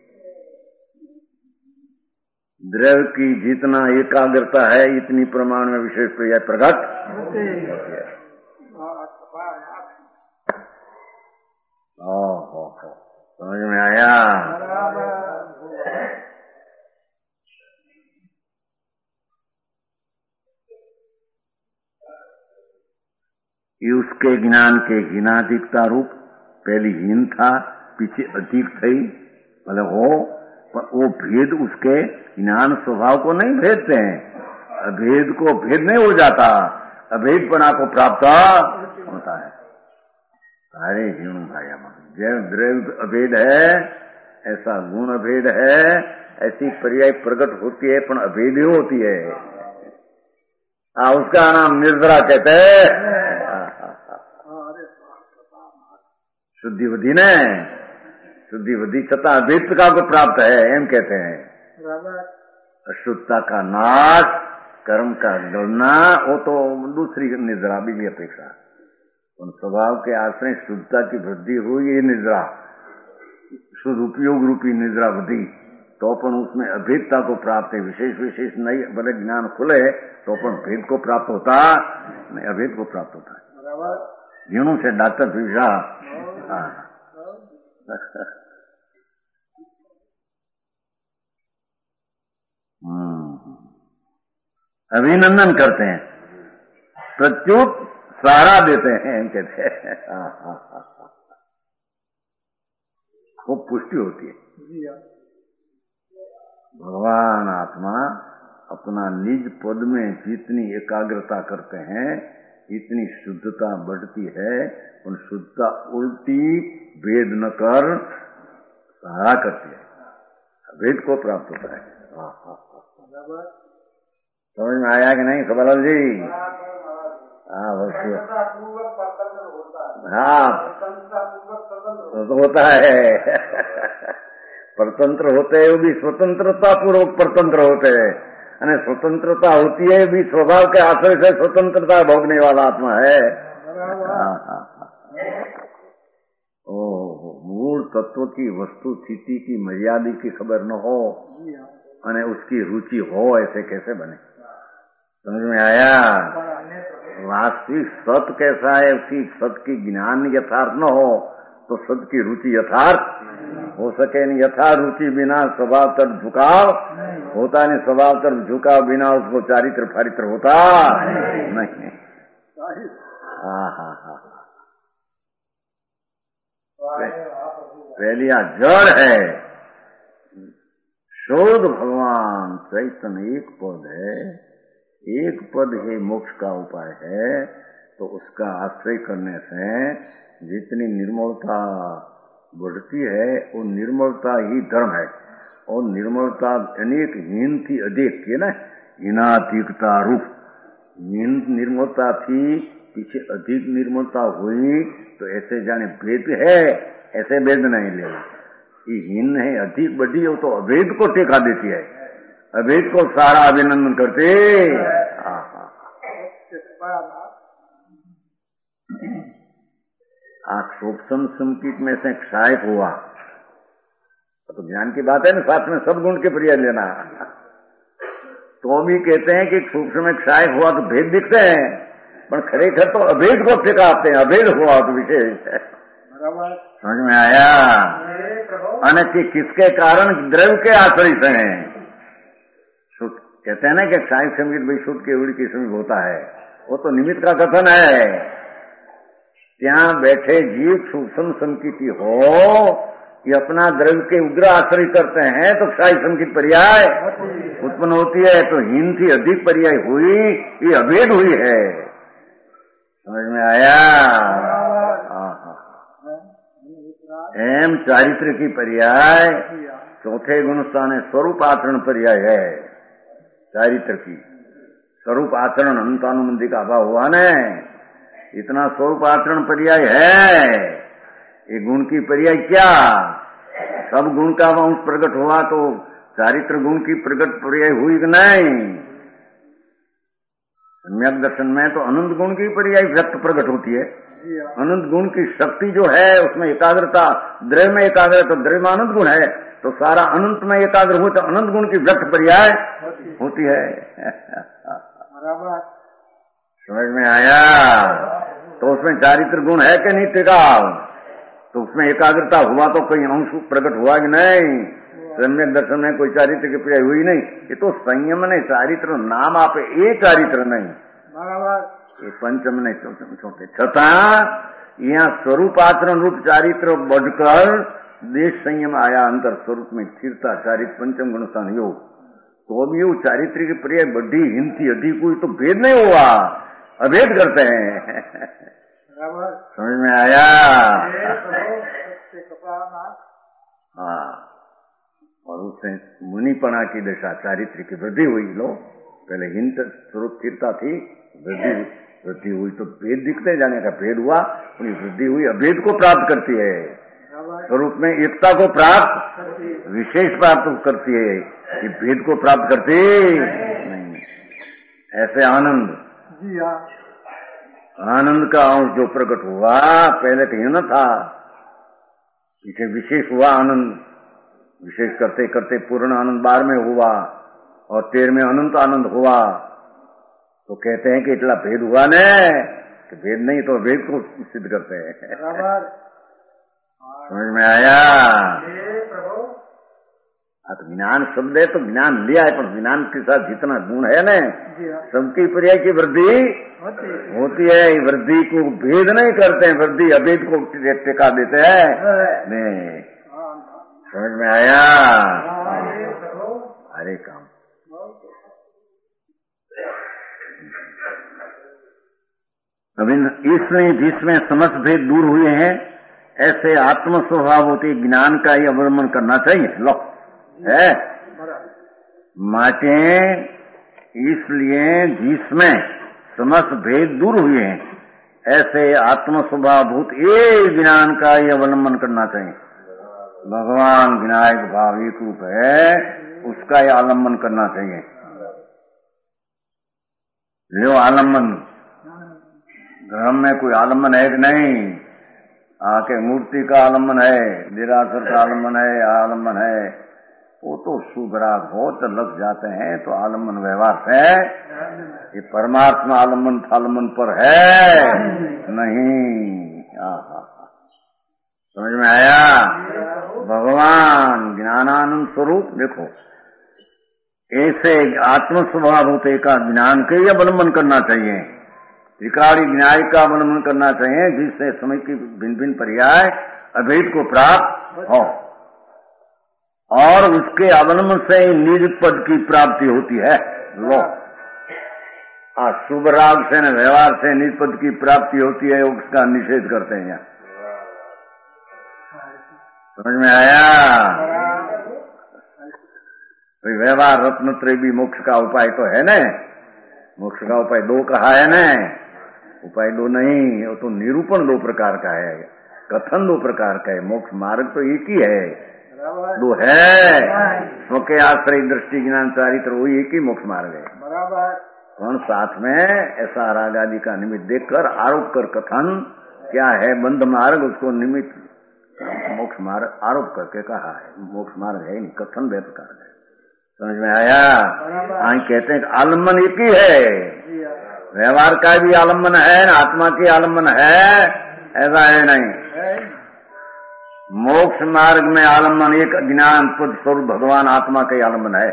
द्रव्य की जितना एकाग्रता है इतनी प्रमाण में विशेष प्रिय प्रकट होती है। ओहो, समझ में आया? ये उसके ज्ञान के हीनाधिकता रूप पहली हीन था, पीछे अधिक थी, भले हो, पर वो भेद उसके ज्ञान स्वभाव को नहीं भेदते हैं, अभेद को भेद नहीं हो जाता, अभेदपना को प्राप्त होता है। अरे हीन भाई, जय द्रव्य अभेद है ऐसा गुण अभेद है, ऐसी पर्याय प्रकट होती है पण अभेद ही होती है। आ, उसका नाम निर्जरा कहते हैं। शुद्धिवधि ने शुद्धिवधि छता अभेदता को प्राप्त है एम कहते हैं। अशुद्धता का नाश, कर्म का गलना, वो तो दूसरी निद्रा भी अपेक्षा। उन स्वभाव के आश्रय शुद्धता की वृद्धि हुई, ये निद्रा शुद्ध उपयोग रूपी निद्रा वृद्धि, तो अपन उसमें अभेदता को प्राप्त है। विशेष विशेष नहीं भले ज्ञान खुले तो अपन भेद को प्राप्त होता नहीं, अभेद को प्राप्त होता है। जीणों से डॉक्टर पूछा, अभिनंदन करते हैं, प्रत्युत सहारा देते हैं, कहते हैं वो पुष्टि होती है। भगवान आत्मा अपना निज पद में जितनी एकाग्रता करते हैं, इतनी शुद्धता बढ़ती है। उन शुद्धता उल्टी भेद न कर सहारा करती है, भेद को प्राप्त होता है। समझ में आया कि नहीं सबलाल जी? हाँ बस हाँ तो होता है। परतंत्र होते हैं वो भी स्वतंत्रता पूर्वक परतंत्र होते हैं, અને स्वतंत्रता होती है भी स्वभाव के आश्रय से स्वतंत्रता भोगने वाला आत्मा है। ओह, मूल तत्व की वस्तु स्थिति की मर्यादा की खबर न हो અને उसकी रुचि हो, ऐसे कैसे बने? समझ में आया? वास्तविक सत कैसा है, उसकी सत की ज्ञान यथार्थ न हो तो सत की रुचि यथार्थ हो सके नहीं। यथार्थ रुचि बिना स्वभाव तरफ झुकाव होता नहीं, स्वभाव तरफ झुकाव बिना उसको चारित्र फारित्र होता नहीं। हाँ हाँ हाँ पहलिया जड़ है, शुद्ध भगवान चैतन्य एक पद है, एक पद ही मोक्ष का उपाय है। तो उसका आश्रय करने से जितनी निर्मलता बढ़ती है, वो निर्मलता ही धर्म है। और निर्मलता अनेक हीन थी अधिक है ना, हीनाधिकता रूप निर्मलता थी, पीछे अधिक निर्मलता हुई तो ऐसे जाने भेद है, ऐसे भेद नहीं लेना। ये हीन है अधिक बढ़ी हो तो अभेद को टेका देती है, अभेद को सारा अभिनंदन करते। सूक्ष्म संकित में से क्षायक हुआ तो ज्ञान की बात है ना, साथ में सब गुण के प्रिय लेना। तो भी कहते हैं कि सूक्ष्म में क्षायक हुआ तो भेद दिखते हैं, पर खरेखर तो अभेद को टिकाते हैं, अभेद हुआ तो विशेष है। समझ में आया? अने कि किसके कारण द्रव्य के आश्रय से हैं। कहते हैं ना कि क्षायक संगीत भाई शुद्ध के उड़ की समीप होता है, वो तो निमित्त का कथन है। ત્યાં बैठे जीव सूक्ष्म संकित हो, ये अपना द्रव्य के उग्र आश्रय करते हैं तो क्षाय संकित पर्याय उत्पन्न होती है। तो हीन थी अधिक पर्याय हुई, ये अभेद हुई है। समझ में आया? एम चारित्र की पर्याय चौथे गुण स्थाने स्वरूप आचरण पर्याय है। चारित्र की स्वरूप आचरण अंतानुबंधी का अभाव हुआ न, इतना स्वरूप आचरण पर्याय है। ये गुण की पर्याय क्या, सब गुण का अंश प्रकट हुआ तो चारित्र गुण की प्रकट पर्याय हुई कि नहीं? सम्यक दर्शन में तो अनंत गुण की पर्याय व्यक्त प्रकट होती है। अनंत गुण की शक्ति जो है उसमें एकाग्रता, द्रव्य में एकाग्रता, द्रव्य में अनंत गुण है तो सारा अनंत में एकाग्र हो तो अनंत गुण की व्यक्त पर्याय होती है। समझ में आया? तो उसमें चारित्र गुण है कि नहीं टिकाव, तो उसमें एकाग्रता हुआ तो कोई अंश प्रकट हुआ कि नहीं? सम्यक दर्शन में कोई चारित्र की पर्याय हुई नहीं। ये तो संयम ने चारित्र नाम आपे, ये चारित्र नहीं, ये पंचम ने छोटे छता यहाँ स्वरूप आचरण रूप चारित्र बढ़कर देश संयम आया, अंतर स्वरूप में स्थिरता चारित्र पंचम गुणस्थान योग। तो भी वो चारित्र की पर्याय बढ़ी हिंसी अधिक हुई तो भेद नहीं हुआ, अभेद करते हैं। समझ में आया? हाँ और उससे मुनिपना की दशा चारित्र की वृद्धि हुई। लो पहले हिंद स्वरूप स्थिरता थी, वृद्धि वृद्धि हुई तो भेद दिखते जाने का भेद हुआ, उन्हीं वृद्धि हुई, अभेद को प्राप्त करती है, स्वरूप में एकता को प्राप्त विशेष प्राप्त करती है, ये भेद को प्राप्त करती नहीं। ऐसे आनंद जी हाँ, आनंद का अंश जो प्रकट हुआ पहले कहीं न था, पीछे विशेष हुआ आनंद, विशेष करते करते पूर्ण आनंद बार में हुआ और तेर में अनंत आनंद हुआ। तो कहते हैं कि इतना भेद हुआ ने कि भेद नहीं तो भेद को सिद्ध करते हैं। समझ में आया? तो ज्ञान शब्द है तो ज्ञान लिया है, पर ज्ञान के साथ जितना गुण है ना सबकी पर्याय की वृद्धि होती है। वृद्धि को भेद नहीं करते हैं, वृद्धि अभेद को टिका देते हैं। नहीं, समझ में आया? हरे काम अभी इसमें जिसमें समस्त भेद दूर हुए हैं ऐसे आत्म स्वभाव होते ज्ञान का ही अवलंबन करना चाहिए। लो है माटे इसलिए जिसमें समस्त भेद दूर हुए हैं ऐसे आत्म स्वभावभूत एक ज्ञान का ही अवलंबन करना चाहिए। भगवान विनायक भाव एक रूप है, उसका ही आलम्बन करना चाहिए। जो आलम्बन धर्म में कोई आलम्बन है कि नहीं? आके मूर्ति का आलम्बन है, निराशर का आलम्बन है, आलम्बन है, वो तो शुभराग बहुत लग जाते हैं। तो आलम्बन व्यवहार से ये परमात्मा आलम्बन फालम्बन पर है नहीं। आहा, समझ में आया? भगवान ज्ञानानंद स्वरूप देखो, ऐसे आत्म स्वभाव होते का ज्ञान के ही अवलंबन करना चाहिए, त्रिकाली न्याय का अवलंबन करना चाहिए, जिससे समय की भिन्न भिन्न पर्याय अभेद को प्राप्त हो और उसके अवलंबन से निज पद की प्राप्ति होती है। लो शुभ राग से न व्यवहार से निज पद की प्राप्ति होती है, उसका निषेध करते हैं। समझ में आया? व्यवहार रत्नत्रय भी मोक्ष का उपाय तो है न, मोक्ष का उपाय दो कहा है न, उपाय दो नहीं, वो तो निरूपण दो प्रकार का है, कथन दो प्रकार का है। मोक्ष मार्ग तो एक ही है, दो है, स्वके आश्रय दृष्टि ज्ञान चारित्र वो एक ही मोक्ष मार्ग है। कौन साथ में ऐसा राग आदि का निमित्त देखकर आरोप कर कथन क्या है बंध मार्ग, उसको निमित्त मोक्ष मार्ग आरोप करके कहा है। मोक्ष मार्ग है नहीं, कथन दे प्रकार है। समझ में आया? आज कहते हैं आलम्बन एक ही है, व्यवहार का भी आलम्बन है, आत्मा की आलम्बन है, ऐसा है नहीं। मोक्ष मार्ग में आलम्बन एक ज्ञान पद स्वरूप भगवान आत्मा का आलम्बन है।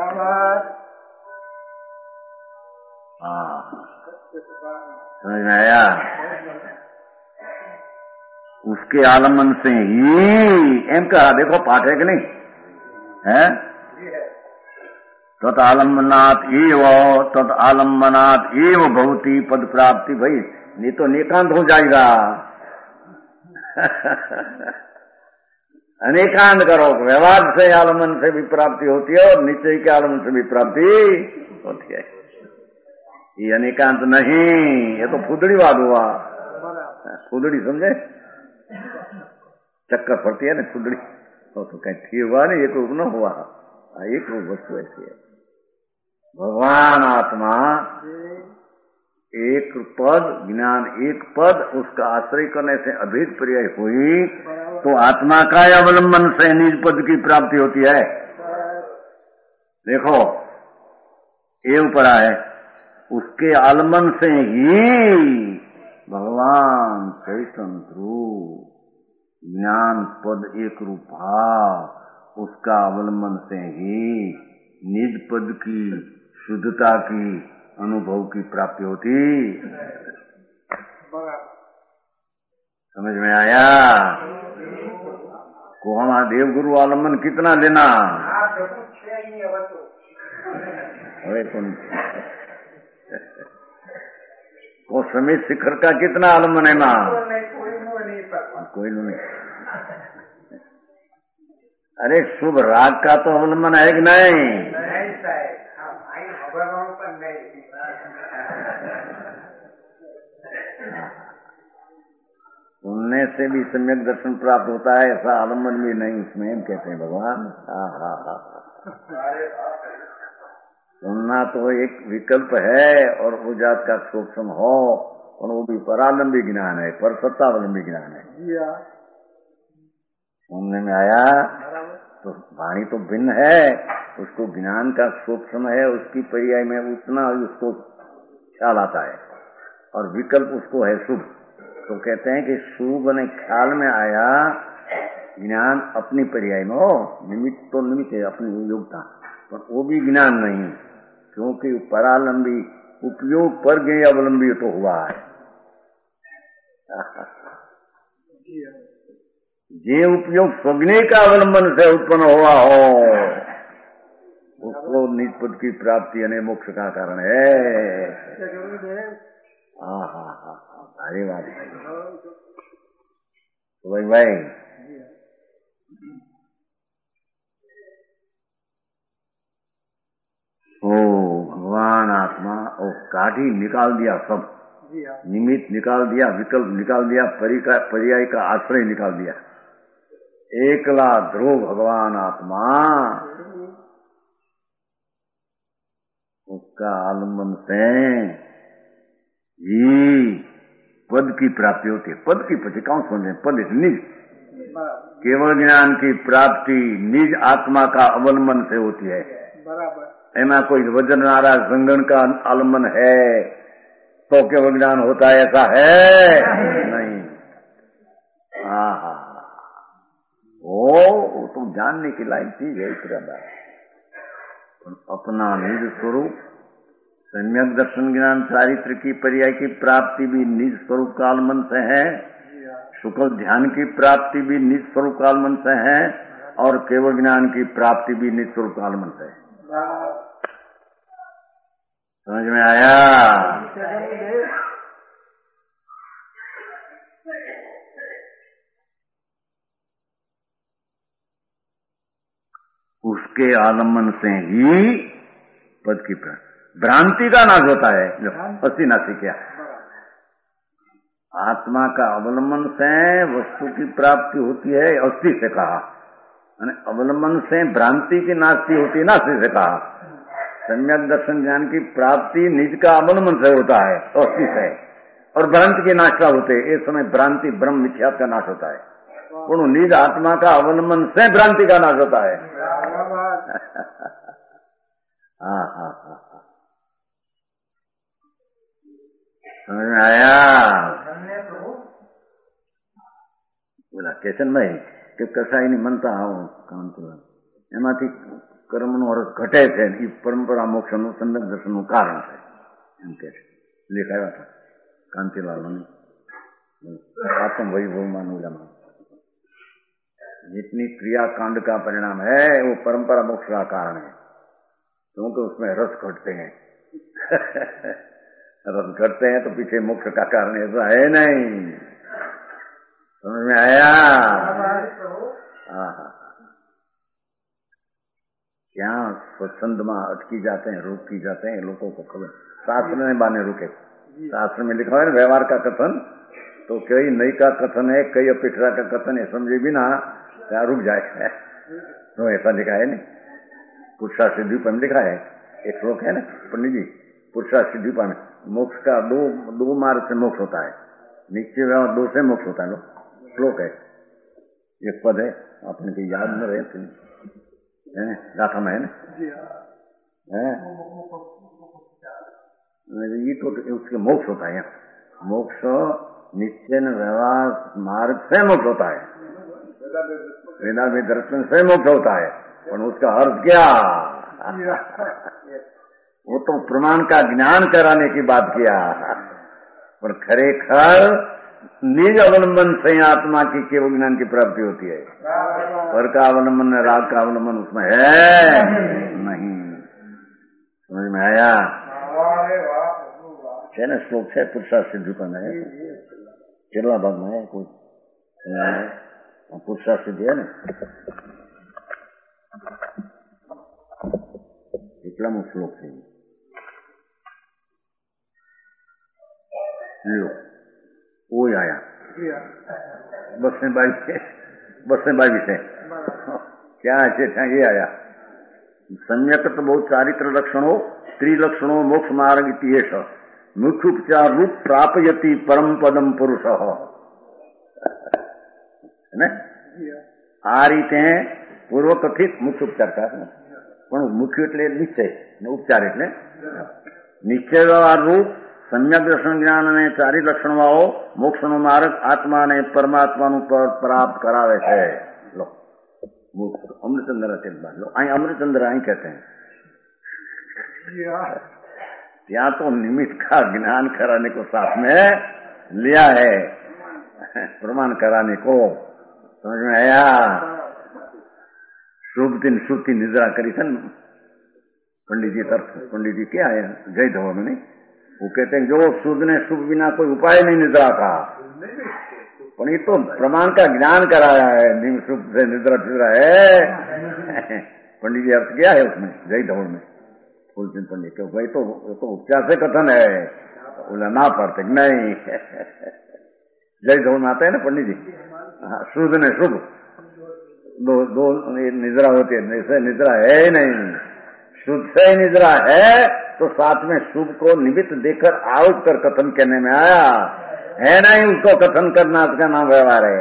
हाँ, समझ में आया? उसके आलम्बन से ही एम कहा, देखो पाठ है कि नहीं है? तत् आलम्बनात् एव तत् आलम्बनात् एव भवति पद प्राप्ति। भाई नहीं तो निकांत हो जाएगा। अनेकांत करो, व्यवहार से आलम्बन से भी प्राप्ति होती है और निश्चय के आलम्बन से भी प्राप्ति होती है। ये अनेकांत नहीं, ये तो फुदड़ीवाद हुआ। फुदड़ी समझे? चक्कर पड़ती है ना फुदड़ी, तो, तो कहीं ठीक हुआ नहीं, एक रूप न हुआ, एक रूप वस्तु ऐसी है। भगवान आत्मा एक पद ज्ञान एक पद, उसका आश्रय करने से अभेद पर्याय हुई तो आत्मा का अवलंबन से निज पद की प्राप्ति होती है। देखो ये ऊपर है, उसके आलम्बन से ही भगवान चैतन्य रूप ज्ञान पद एक रूप भाव, उसका अवलंबन से ही निज पद की शुद्धता की अनुभव की प्राप्ति होती। समझ में आया? को हमारा देव गुरु आलम्बन कितना लेना? अरे कौन वो समेत शिखर का कितना आलम्बन है मां? कोई नहीं। अरे शुभ राग का तो अवलंबन है कि नहीं? सुनने से भी सम्यक दर्शन प्राप्त होता है, ऐसा आलम्बन भी नहीं उसमें, हम कहते हैं भगवान। हा हा हा सुनना तो एक विकल्प है और वो जात का सूक्ष्म हो, और वो भी परालंबी ज्ञान है, पर सत्तावलंबी ज्ञान है। सुनने में आया तो वाणी तो भिन्न है, उसको ज्ञान का सूक्ष्म है, उसकी पर्याय में उतना उसको ख्याल आता है, और विकल्प उसको है शुभ। तो कहते हैं कि शुभ ने ख्याल में आया ज्ञान अपनी पर्याय में हो, निमित्त तो निमित्त है अपनी योग्यता, पर वो भी ज्ञान नहीं, क्योंकि परालंबी उपयोग पर गए अवलंबी तो हुआ है। जे उपयोग स्वग्ने का अवलंबन से उत्पन्न हुआ हो उसको निज पद की प्राप्ति यानी मोक्ष का कारण है। हाँ हाँ हाँ भारी बात है तो भाई भाई ओ भगवान आत्मा ओ काढ़ी निकाल दिया, सब निमित्त निकाल दिया, विकल्प निकाल दिया, पर्याय का आश्रय निकाल दिया। एकला ध्रुव भगवान आत्मा, उसका आलम्बन से ही पद की प्राप्ति होती है। पद की पति कौन समझे? पद निज, केवल ज्ञान की प्राप्ति निज आत्मा का अवलंबन से होती है। एमा कोई वजन नारा संगण का आलम्बन है तो केवल ज्ञान होता है, ऐसा है नहीं। हाँ हाँ वो तो जानने की लायक चीज है। इतना अपना निज स्वरूप सम्यक दर्शन ज्ञान चारित्र की पर्याय की प्राप्ति भी निज स्वरूप कालमन से है, शुक्ल ध्यान की प्राप्ति भी निज स्वरूप कालमन से है, और केवल ज्ञान की प्राप्ति भी निज स्वरूप कालमन से है। समझ में आया? उसके आलम्बन से ही पद की प्राप्ति, भ्रांति का नाश होता है। अस्थि नाशी क्या आत्मा का अवलंबन से वस्तु की प्राप्ति होती है, अस्थि से कहा, अवलंबन से भ्रांति की नाशी होती है, नाशी से कहा। सम्यक दर्शन ज्ञान की प्राप्ति निज का अवलंबन से होता है, अस्थि से, और भ्रांति के नाश का होते हैं। इस समय भ्रांति ब्रह्म मिथ्यात्व का नाश होता है, उन निज आत्मा का अवलंबन से भ्रांति का नाश होता है। हाँ हाँ हाँ समझ में आया? बोला केशन भाई કે કસાઈની મનતા આવો કામ કરવા એમાંથી કર્મનો રસ ઘટે છે, એ પરંપરા મોક્ષનું સમ્યક દર્શનનું કારણ છે એમ કે છે। લેખાયા હતા કાંતિલાલને आत्म वैभव उलमा, जितनी क्रिया कांड का परिणाम है वो परंपरा मोक्ष का कारण है, क्योंकि उसमें रस घटते हैं। रस घटते हैं तो पीछे मोक्ष का कारण ऐसा है नहीं। समझ में आया? हाँ हाँ क्या स्वच्छंद में अटकी जाते हैं, रोक की जाते हैं, लोगों को खबर शास्त्र में बाने रुके। शास्त्र में लिखा है व्यवहार का कथन, तो कई नई का कथन है, कई अपेक्षा का कथन है, समझे बिना क्या रुक जाए। तो ऐसा लिखा है नहीं, पुरुषा सिद्धि पर लिखा है, एक श्लोक है ना पंडित जी, पुरुषा सिद्धि पर मोक्ष का दो दो मार्ग से मोक्ष होता है, निश्चय व्यवहार दो से मोक्ष होता है। श्लोक है, एक पद है, अपने को याद न रहे गाथा में है ना, ये तो उसके मोक्ष होता है। मोक्ष निश्चय व्यवहार मार्ग से मोक्ष होता है, वेदा में दर्शन से मोक्ष होता है, और उसका अर्थ क्या? वो तो प्रमाण का ज्ञान कराने की बात किया, पर खरेखर निज अवलंबन से आत्मा की केवल ज्ञान की प्राप्ति होती है। पर का अवलंबन राग का अवलंबन उसमें है नहीं। समझ में आया? है ना श्लोक है, पुरुषा सिद्धि पर है, केरला भाग में है, कोई पुरुषा सिद्धि है ना। કેટલામો શ્લોક છે લો ઓય આયા બસ ને બાવીસ બસ ને બાવીસ है क्या है ये आया सम्यक तो बहुत चारित्र लक्षणों त्रिलक्षणों मोक्ष मार्ग इतिहेश मुख्य उपचार रूप प्रापयति परम पदम पुरुष है आ रीते पूर्व कथित मुख्य उपचार का पण मुख्य એટલે નિશ્ચય ને ઉપચાર એટલે નિશ્ચય રૂપ सम्यक दर्शन ज्ञान ने चारि लक्षण वाओ मोक्ष नो मार्ग आत्मा ने परमात्मा नु पद प्राप्त करावे है लो अमृतचंद्र लो आई अमृतचंद्र आई कहते हैं यहाँ तो निमित्त का ज्ञान कराने को साथ में लिया है प्रमाण कराने को समझ में आया शुभ दिन शुभ की निद्रा करी थी पंडित जी तरफ पंडित जी क्या है जय धवन ने वो कहते हैं जो शुद्ध ने शुभ बिना कोई उपाय नहीं निद्रा का पर ये तो प्रमाण का ज्ञान कराया है निम शुभ से निद्रा फिद्रा है पंडित जी अर्थ क्या है उसमें जय धवन में फूलचंद पंडित क्यों भाई तो, तो उपचार से कथन है बोला ना पढ़ते नहीं जय धवन में आता है ना पंडित जी हाँ शुद्ध ने शुभ दो दो निद्रा होती है ऐसे निद्रा है ही नहीं शुद्ध से ही निद्रा है तो साथ में शुभ को निमित्त देकर आरोप कर कथन कहने में आया है नहीं उसको कथन करना उसका नाम व्यवहार है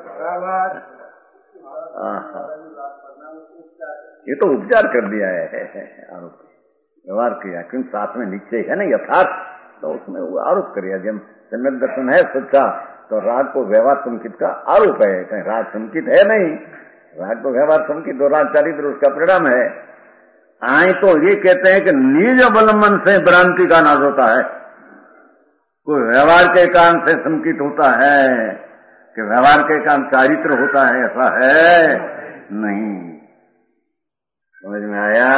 ये तो उपचार कर दिया है आरोप व्यवहार किया क्योंकि साथ में निश्चय है ना यथार्थ तो उसमें वो आरोप करिए जब सम्यक दर्शन है सच्चा तो राग को व्यवहार संकित का आरोप है कहीं राग संकित है नहीं राग को व्यवहार संकित और राग चारित्र उसका परिणाम है आई तो ये कहते हैं कि निज अवलंबन से भ्रांति का नाश होता है कोई व्यवहार के कारण से संकित होता है कि व्यवहार के कारण चारित्र होता है ऐसा है नहीं समझ में आया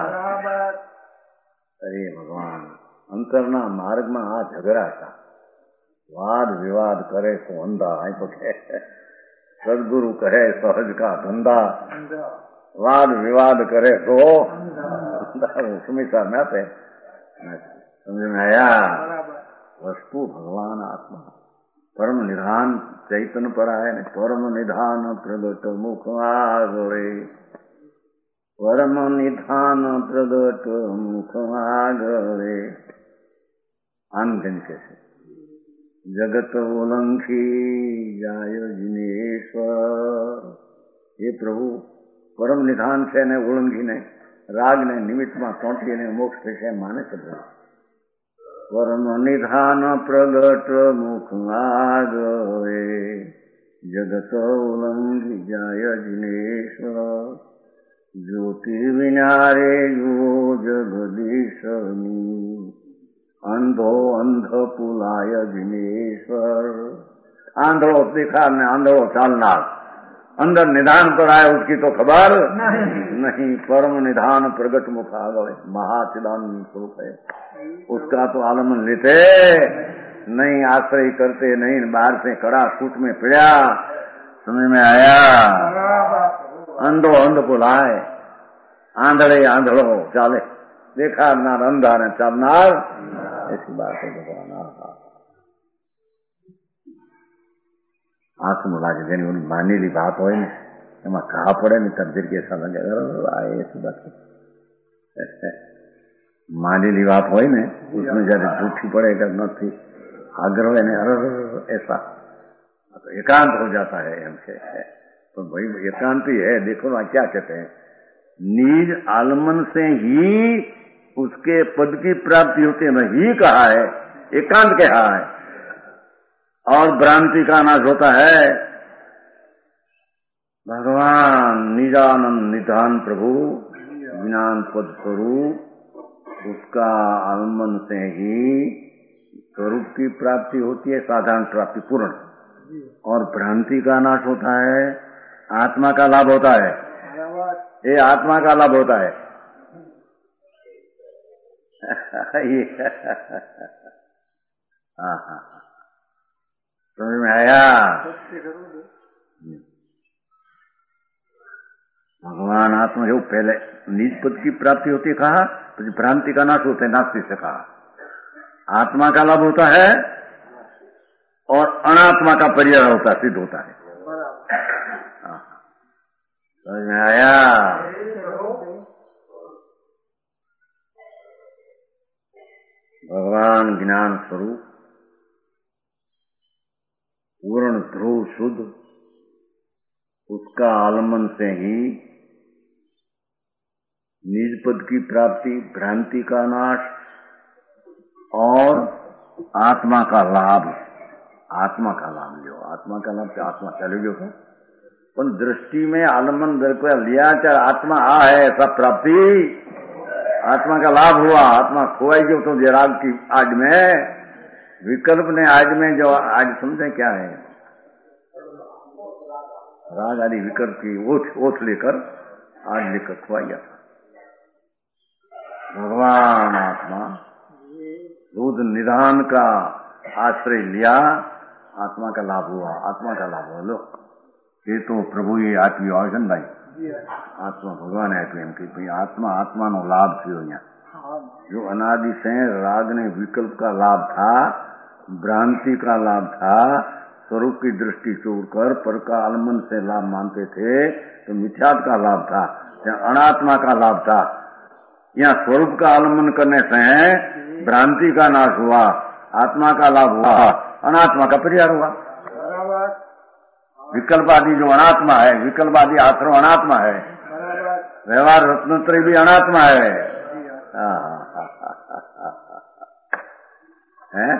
अरे भगवान अंतरना मार्ग में आ झगड़ा था वाद विवाद करे तो अंधा आई तो सदगुरु कहे सहज का धंधा वाद विवाद करे तो सुमिता में आते समझ में आया वस्तु भगवान आत्मा परम निधान चैतन्य पर आए ने परम निधान प्रगट मुख आगरे परम निधान प्रगट मुख आगरे आनंद कैसे जगत उलंघी जाय जिनेश्वर ये प्रभु परम निधान से ने उलंघी ने राग ने निमित्त में चौंटी ने मोक्ष से माने चल परम निधान प्रगट मुख आगरे जगत उलंघी जाय जिनेश्वर ज्योति विनारे यो जगदीशनी अंधो अंध पुलाय जिनेश्वर आंधो दिखा ने आंधो चालना अंदर निधान पर आए उसकी तो खबर नहीं, नहीं परम निधान प्रगट मुख आगले महाचिदान स्वरूप है उसका तो आलमन लेते नहीं आश्रय करते नहीं बाहर से कड़ा सूट में पिड़ा समझ में आया अंधो अंध पुलाए आंधड़े आंधड़ो चाले देखा नार अंधा ने चालनार ऐसी बात है भगवान आंसू लागे જેની ઓલી માનેલી વાત હોય ને એમાં ઘા પડે ને તરજર કેસા લાગે ऐसी बात मानेली बात હોય ને उसमें जब झूठी पड़ेगा नहीं आग्रह है ऐसा तो एकांत हो जाता है हमसे तो भाई एकांति है देखो ना क्या कहते हैं निज आलमन से ही उसके पद की प्राप्ति होती है ही कहा है एकांत कहा है और भ्रांति का नाश होता है भगवान निजानंद निधान प्रभु ज्ञान पद स्वरूप उसका आलम्बन से ही स्वरूप की प्राप्ति होती है साधारण प्राप्ति पूर्ण और भ्रांति का नाश होता है आत्मा का लाभ होता है ये आत्मा का लाभ होता है हाँ हाँ समझ में आया भगवान आत्मा जो पहले निज पद की प्राप्ति होती है कहा, तो भ्रांति का नाश होता है नास्तिक से कहा। आत्मा का लाभ होता है और अनात्मा का परिहार होता है, सिद्ध होता है। समझ में आया? भगवान ज्ञान स्वरूप पूर्ण ध्रुव शुद्ध, उसका आलम्बन से ही निज पद की प्राप्ति, भ्रांति का नाश और आत्मा का लाभ। आत्मा का लाभ लियो, आत्मा का लाभ से आत्मा चले गयो तो पण दृष्टि में आलम्बन बिल्कुल लिया, चाहे आत्मा आ है ऐसा प्राप्ति, आत्मा का लाभ हुआ। आत्मा खोई गयो तो राग की आग में, विकल्प ने आग में जो आज समझे क्या है, राग आदि विकल्प की ओठ ओठ लेकर आग लेकर खोआ गया था। भगवान आत्मा दूध निधान का आश्रय लिया, आत्मा का लाभ हुआ, आत्मा का लाभ हुआ। लो ये तो प्रभु ये आत्मी आयोजन भाई, आत्मा भगवान है कि भाई आत्मा आत्मा नो लाभ थयो। जो अनादि से राग ने विकल्प का लाभ था, भ्रांति का लाभ था, स्वरूप की दृष्टि छोड़कर पर का आलम्बन से लाभ मानते थे, तो मिथ्यात्व का लाभ था, अनात्मा का लाभ था। यहाँ स्वरूप का आलम्बन करने से भ्रांति का नाश हुआ, आत्मा का लाभ हुआ, अनात्मा का परिहार हुआ। विकल्प आदि जो अनात्मा है, विकल्प आदि आश्रम अनात्मा है, व्यवहार रत्नत्रय भी अनात्मा है। हैं?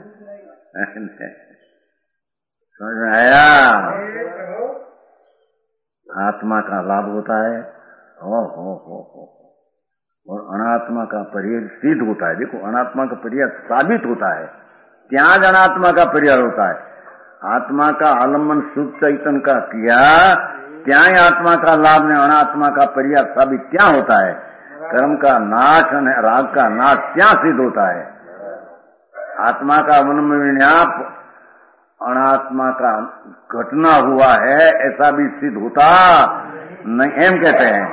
समझ में आया? आत्मा का लाभ होता है हो हो हो हो और अनात्मा का परिहार सिद्ध होता है। देखो अनात्मा का परिहार साबित होता है, त्याग अनात्मा का परिहार होता है। आत्मा का आलम्बन शुद्ध चैतन्य का किया, क्या आत्मा का लाभ ने अनात्मा का परिहार साबित क्या होता है? कर्म का नाश, राग का नाश क्या सिद्ध होता है? आत्मा का मन में विन्याप अनात्मा का घटना हुआ है ऐसा भी सिद्ध होता नहीं, एम कहते हैं।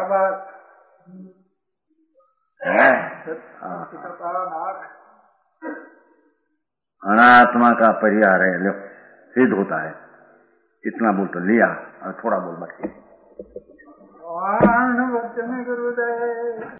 अनात्मा का परिहार है, लो सिद्ध होता है। इतना बोल तो लिया और थोड़ा बोल बाकी।